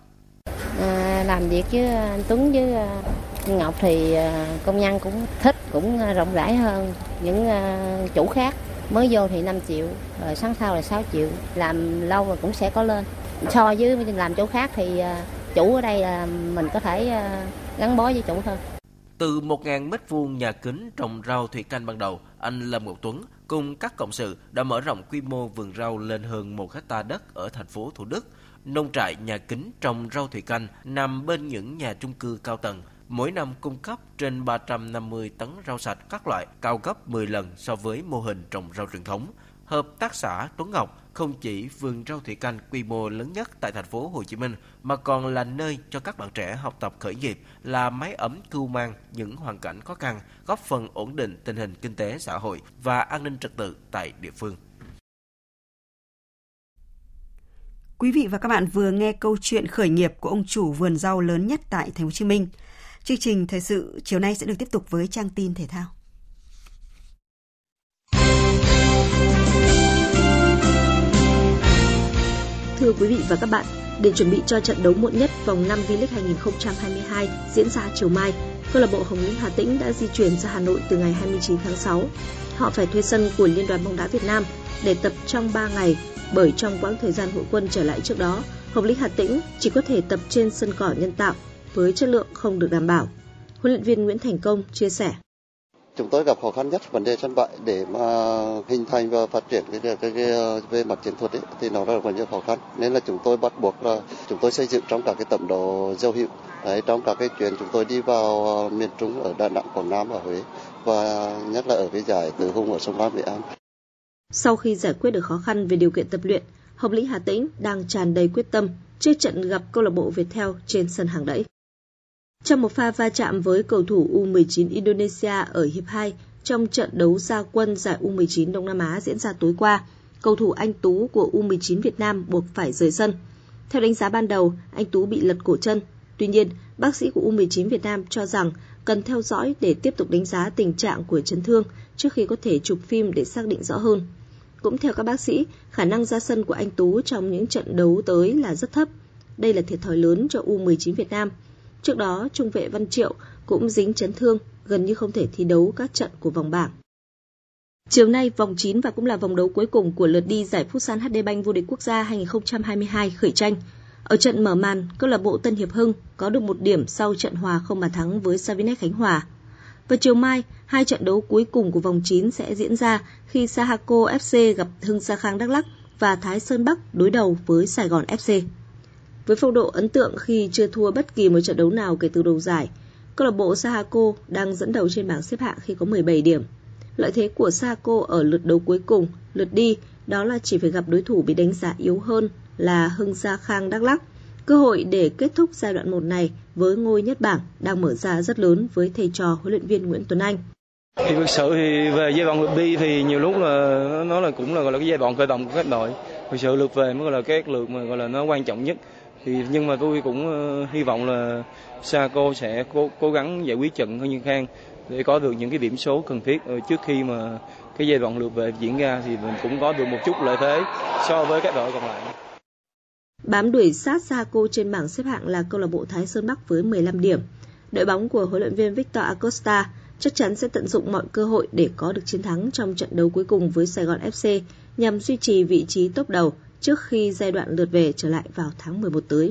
[SPEAKER 13] Làm việc với anh Tuấn với anh Ngọc thì công nhân cũng thích, cũng rộng rãi hơn những chủ khác. Mới vô thì 5 triệu, rồi sáng sau là 6 triệu, làm lâu rồi cũng sẽ có lên. So với làm chỗ khác thì chủ ở đây là mình có thể gắn bó với chủ thôi.
[SPEAKER 10] Từ 1.000 m2 nhà kính trồng rau thủy canh ban đầu, anh Lâm Ngọc Tuấn cùng các cộng sự đã mở rộng quy mô vườn rau lên hơn 1 hectare đất ở thành phố Thủ Đức. Nông trại nhà kính trồng rau thủy canh nằm bên những nhà chung cư cao tầng. Mỗi năm cung cấp trên 350 tấn rau sạch các loại, cao gấp 10 lần so với mô hình trồng rau truyền thống. Hợp tác xã Tuấn Ngọc không chỉ vườn rau thủy canh quy mô lớn nhất tại thành phố Hồ Chí Minh, mà còn là nơi cho các bạn trẻ học tập khởi nghiệp, là mái ấm cưu mang những hoàn cảnh khó khăn, góp phần ổn định tình hình kinh tế xã hội và an ninh trật tự tại địa phương.
[SPEAKER 3] Quý vị và các bạn vừa nghe câu chuyện khởi nghiệp của ông chủ vườn rau lớn nhất tại Thành phố Hồ Chí Minh. Chương trình thời sự chiều nay sẽ được tiếp tục với trang tin thể thao.
[SPEAKER 15] Thưa quý vị và các bạn, để chuẩn bị cho trận đấu muộn nhất vòng 5 V-League 2022 diễn ra chiều mai, câu lạc bộ Hồng Lĩnh Hà Tĩnh đã di chuyển ra Hà Nội từ ngày 29 tháng 6. Họ phải thuê sân của Liên đoàn bóng đá Việt Nam để tập trong 3 ngày, bởi trong quãng thời gian hội quân trở lại trước đó, Hồng Lĩnh Hà Tĩnh chỉ có thể tập trên sân cỏ nhân tạo với chất lượng không được đảm bảo. Huấn luyện viên Nguyễn Thành Công chia sẻ.
[SPEAKER 16] Chúng tôi gặp khó khăn nhất vấn đề sân bãi để mà hình thành và phát triển cái về mặt chiến thuật ấy, thì nó rất là nhiều khó khăn, nên là chúng tôi bắt buộc là chúng tôi xây dựng trong cả cái tầm độ dấu hiệu. Đấy, trong cả cái chuyến chúng tôi đi vào miền Trung ở Đà Nẵng, Quảng Nam và Huế, và nhất là ở cái giải Tứ Hùng ở sông Lam, Nghệ An.
[SPEAKER 15] Sau khi giải quyết được khó khăn về điều kiện tập luyện, Hồng Lĩnh Hà Tĩnh đang tràn đầy quyết tâm trước trận gặp câu lạc bộ Viettel trên sân Hàng Đẫy. Trong một pha va chạm với cầu thủ U19 Indonesia ở hiệp 2 trong trận đấu ra quân giải U19 Đông Nam Á diễn ra tối qua, cầu thủ Anh Tú của U19 Việt Nam buộc phải rời sân. Theo đánh giá ban đầu, anh Tú bị lật cổ chân. Tuy nhiên, bác sĩ của U19 Việt Nam cho rằng cần theo dõi để tiếp tục đánh giá tình trạng của chấn thương trước khi có thể chụp phim để xác định rõ hơn. Cũng theo các bác sĩ, khả năng ra sân của anh Tú trong những trận đấu tới là rất thấp. Đây là thiệt thòi lớn cho U19 Việt Nam. Trước đó, trung vệ Văn Triệu cũng dính chấn thương, gần như không thể thi đấu các trận của vòng bảng. Chiều nay, vòng 9 và cũng là vòng đấu cuối cùng của lượt đi giải Futsal HD Bank vô địch quốc gia 2022 khởi tranh. Ở trận mở màn, câu lạc bộ Tân Hiệp Hưng có được 1 điểm sau trận hòa không bàn thắng với Savinet Khánh Hòa. Và chiều mai, 2 trận đấu cuối cùng của vòng 9 sẽ diễn ra khi Sahako FC gặp Hưng Gia Khang Đắk Lắk và Thái Sơn Bắc đối đầu với Sài Gòn FC. Với phong độ ấn tượng khi chưa thua bất kỳ một trận đấu nào kể từ đầu giải, câu lạc bộ Sahako đang dẫn đầu trên bảng xếp hạng khi có 17 điểm. Lợi thế của Sahako ở lượt đấu cuối cùng, lượt đi, đó là chỉ phải gặp đối thủ bị đánh giá yếu hơn là Hưng Gia Khang Đắk Lắk. Cơ hội để kết thúc giai đoạn 1 này với ngôi nhất bảng đang mở ra rất lớn với thầy trò huấn luyện viên Nguyễn Tuấn Anh.
[SPEAKER 1] Thì thực sự thì về giai đoạn lượt đi thì nhiều lúc là nó là cũng là gọi là cái giai đoạn khởi động của các đội. Thực sự lượt về mới gọi là cái lượt mà gọi là nó quan trọng nhất. Thì nhưng mà tôi cũng hy vọng là Sahako sẽ cố gắng giải quyết trận Hưng Gia Khang để có được những cái điểm số cần thiết trước khi mà cái giai đoạn lượt về diễn ra thì mình cũng có được một chút lợi thế so với các đội còn lại.
[SPEAKER 15] Bám đuổi sát Sahako trên bảng xếp hạng là câu lạc bộ Thái Sơn Bắc với 15 điểm. Đội bóng của huấn luyện viên Victor Acosta chắc chắn sẽ tận dụng mọi cơ hội để có được chiến thắng trong trận đấu cuối cùng với Sài Gòn FC nhằm duy trì vị trí top đầu trước khi giai đoạn lượt về trở lại vào tháng 11 tới.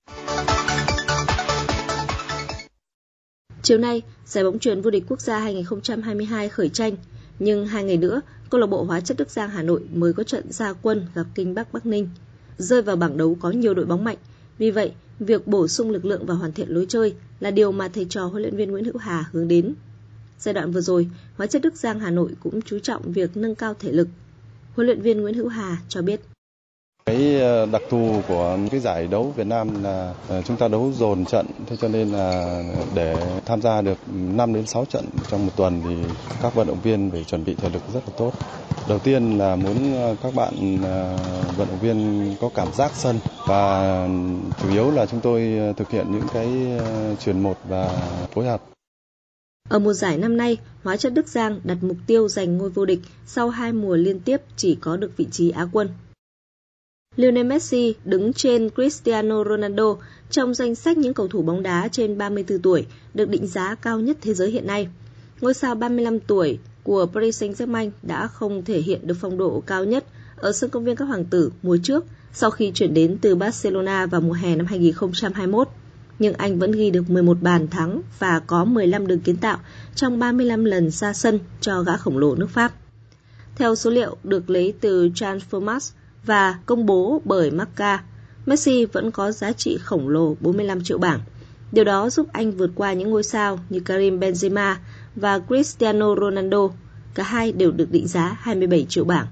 [SPEAKER 15] Chiều nay, giải bóng chuyền vô địch quốc gia 2022 khởi tranh, nhưng 2 ngày nữa, câu lạc bộ Hóa chất Đức Giang Hà Nội mới có trận ra quân gặp Kinh Bắc Bắc Ninh. Rơi vào bảng đấu có nhiều đội bóng mạnh, vì vậy, việc bổ sung lực lượng và hoàn thiện lối chơi là điều mà thầy trò huấn luyện viên Nguyễn Hữu Hà hướng đến. Giai đoạn vừa rồi, Hóa chất Đức Giang Hà Nội cũng chú trọng việc nâng cao thể lực. Huấn luyện viên Nguyễn Hữu Hà cho biết.
[SPEAKER 17] Cái đặc thù của cái giải đấu Việt Nam là chúng ta đấu dồn trận, thế cho nên là để tham gia được 5 đến 6 trận trong một tuần thì các vận động viên phải chuẩn bị thể lực rất là tốt. Đầu tiên là muốn các bạn vận động viên có cảm giác sân và chủ yếu là chúng tôi thực hiện những cái chuyền một và phối hợp.
[SPEAKER 15] Ở mùa giải năm nay, Hóa chất Đức Giang đặt mục tiêu giành ngôi vô địch sau 2 mùa liên tiếp chỉ có được vị trí Á quân. Lionel Messi đứng trên Cristiano Ronaldo trong danh sách những cầu thủ bóng đá trên 34 tuổi được định giá cao nhất thế giới hiện nay. Ngôi sao 35 tuổi của Paris Saint-Germain đã không thể hiện được phong độ cao nhất ở sân công viên Các Hoàng tử mùa trước sau khi chuyển đến từ Barcelona vào mùa hè năm 2021. Nhưng anh vẫn ghi được 11 bàn thắng và có 15 đường kiến tạo trong 35 lần ra sân cho gã khổng lồ nước Pháp. Theo số liệu được lấy từ Transfermarkt và công bố bởi Marca, Messi vẫn có giá trị khổng lồ 45 triệu bảng. Điều đó giúp anh vượt qua những ngôi sao như Karim Benzema và Cristiano Ronaldo. Cả hai đều được định giá 27 triệu bảng.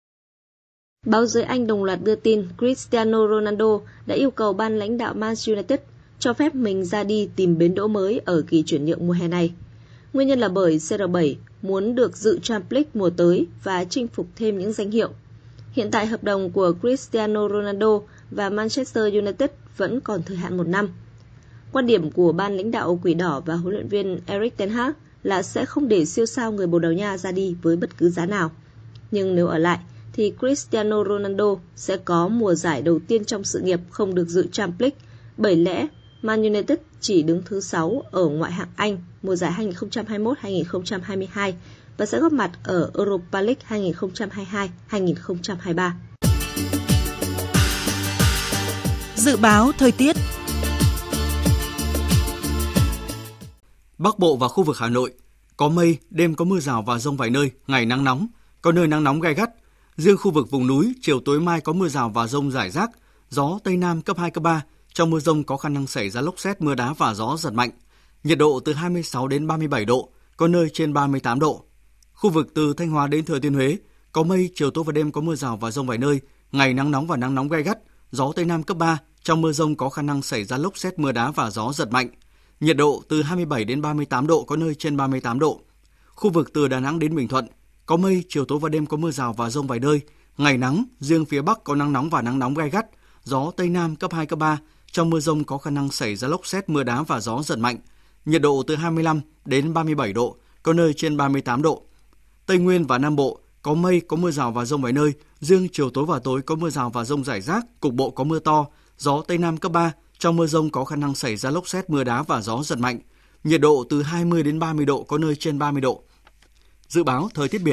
[SPEAKER 15] Báo giới Anh đồng loạt đưa tin Cristiano Ronaldo đã yêu cầu ban lãnh đạo Man United cho phép mình ra đi tìm bến đỗ mới ở kỳ chuyển nhượng mùa hè này. Nguyên nhân là bởi CR7 muốn được dự Champions League mùa tới và chinh phục thêm những danh hiệu. Hiện tại hợp đồng của Cristiano Ronaldo và Manchester United vẫn còn thời hạn 1 năm. Quan điểm của ban lãnh đạo Quỷ Đỏ và huấn luyện viên Erik ten Hag là sẽ không để siêu sao người Bồ Đào Nha ra đi với bất cứ giá nào. Nhưng nếu ở lại, thì Cristiano Ronaldo sẽ có mùa giải đầu tiên trong sự nghiệp không được dự Champions League, bởi lẽ Man United chỉ đứng thứ 6 ở ngoại hạng Anh mùa giải 2021-2022 và sẽ góp mặt ở Europa League 2022-2023.
[SPEAKER 9] Dự báo thời tiết.
[SPEAKER 2] Bắc Bộ và khu vực Hà Nội có mây, đêm có mưa rào và dông vài nơi, ngày nắng nóng, có nơi nắng nóng gay gắt. Riêng khu vực vùng núi, chiều tối mai có mưa rào và dông rải rác, gió Tây Nam cấp 2, cấp 3. Trong mưa dông có khả năng xảy ra lốc sét, mưa đá và gió giật mạnh. Nhiệt độ từ 26 đến 37 độ, có nơi trên 38 độ. Khu vực từ Thanh Hóa đến Thừa Thiên Huế có mây, chiều tối và đêm có mưa rào và dông vài nơi, ngày nắng nóng và nắng nóng gay gắt, gió Tây Nam cấp 3. Trong mưa dông có khả năng xảy ra lốc sét, mưa đá và gió giật mạnh. Nhiệt độ từ 27 đến 38 độ, có nơi trên 38 độ. Khu vực từ Đà Nẵng đến Bình Thuận có mây, chiều tối và đêm có mưa rào và dông vài nơi, ngày nắng, riêng phía Bắc có nắng nóng và nắng nóng gay gắt, gió Tây Nam cấp 2, cấp 3. Trong mưa dông có khả năng xảy ra lốc sét, mưa đá và gió giật mạnh. Nhiệt độ từ 25 đến 37 độ, có nơi trên 38 độ. Tây Nguyên và Nam Bộ có mây, có mưa rào và dông vài nơi, riêng chiều tối và tối có mưa rào và dông rải rác, cục bộ có mưa to, gió Tây Nam cấp 3. Trong mưa dông có khả năng xảy ra lốc sét, mưa đá và gió giật mạnh. Nhiệt độ từ 20 đến 30 độ, có nơi trên 30 độ. Dự báo thời tiết biển,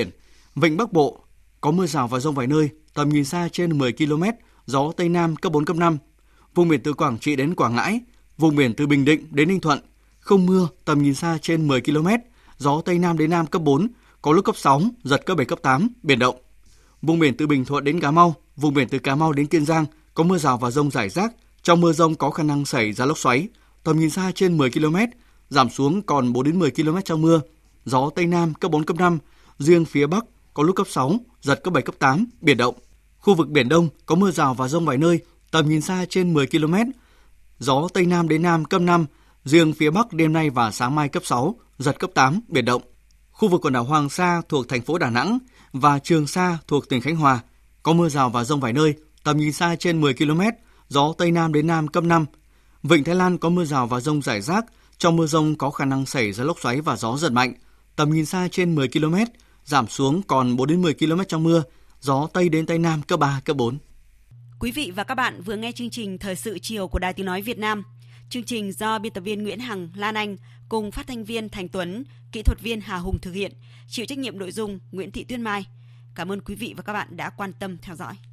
[SPEAKER 2] Vịnh Bắc Bộ có mưa rào và dông vài nơi, tầm nhìn xa trên 10 km, gió Tây Nam cấp 4, cấp 5. Vùng biển từ Quảng Trị đến Quảng Ngãi, vùng biển từ Bình Định đến Ninh Thuận, không mưa, tầm nhìn xa trên 10 km, gió Tây Nam đến Nam cấp 4, có lúc cấp 6, giật cấp 7, cấp 8, biển động. Vùng biển từ Bình Thuận đến Cà Mau, vùng biển từ Cà Mau đến Kiên Giang có mưa rào và dông rải rác. Trong mưa dông có khả năng xảy ra lốc xoáy, tầm nhìn xa trên 10 km, giảm xuống còn 4 đến 10 km trong mưa. Gió Tây Nam cấp 4, cấp 5, riêng phía Bắc có lúc cấp 6, giật cấp 7, cấp 8, biển động. Khu vực Biển Đông có mưa rào và dông vài nơi, tầm nhìn xa trên 10 km. Gió Tây Nam đến Nam cấp 5, riêng phía Bắc đêm nay và sáng mai cấp 6, giật cấp 8, biển động. Khu vực quần đảo Hoàng Sa thuộc thành phố Đà Nẵng và Trường Sa thuộc tỉnh Khánh Hòa có mưa rào và dông vài nơi, tầm nhìn xa trên 10 km, gió Tây Nam đến Nam cấp 5. Vịnh Thái Lan có mưa rào và dông rải rác, trong mưa dông có khả năng xảy ra lốc xoáy và gió giật mạnh, tầm nhìn xa trên 10 km, giảm xuống còn 4 đến 10 km trong mưa, gió Tây đến Tây Nam cấp 3, cấp 4.
[SPEAKER 3] Quý vị và các bạn vừa nghe chương trình Thời sự chiều của Đài Tiếng nói Việt Nam. Chương trình do biên tập viên Nguyễn Hằng, Lan Anh cùng phát thanh viên Thành Tuấn, kỹ thuật viên Hà Hùng thực hiện, chịu trách nhiệm nội dung Nguyễn Thị Tuyên Mai. Cảm ơn quý vị và các bạn đã quan tâm theo dõi.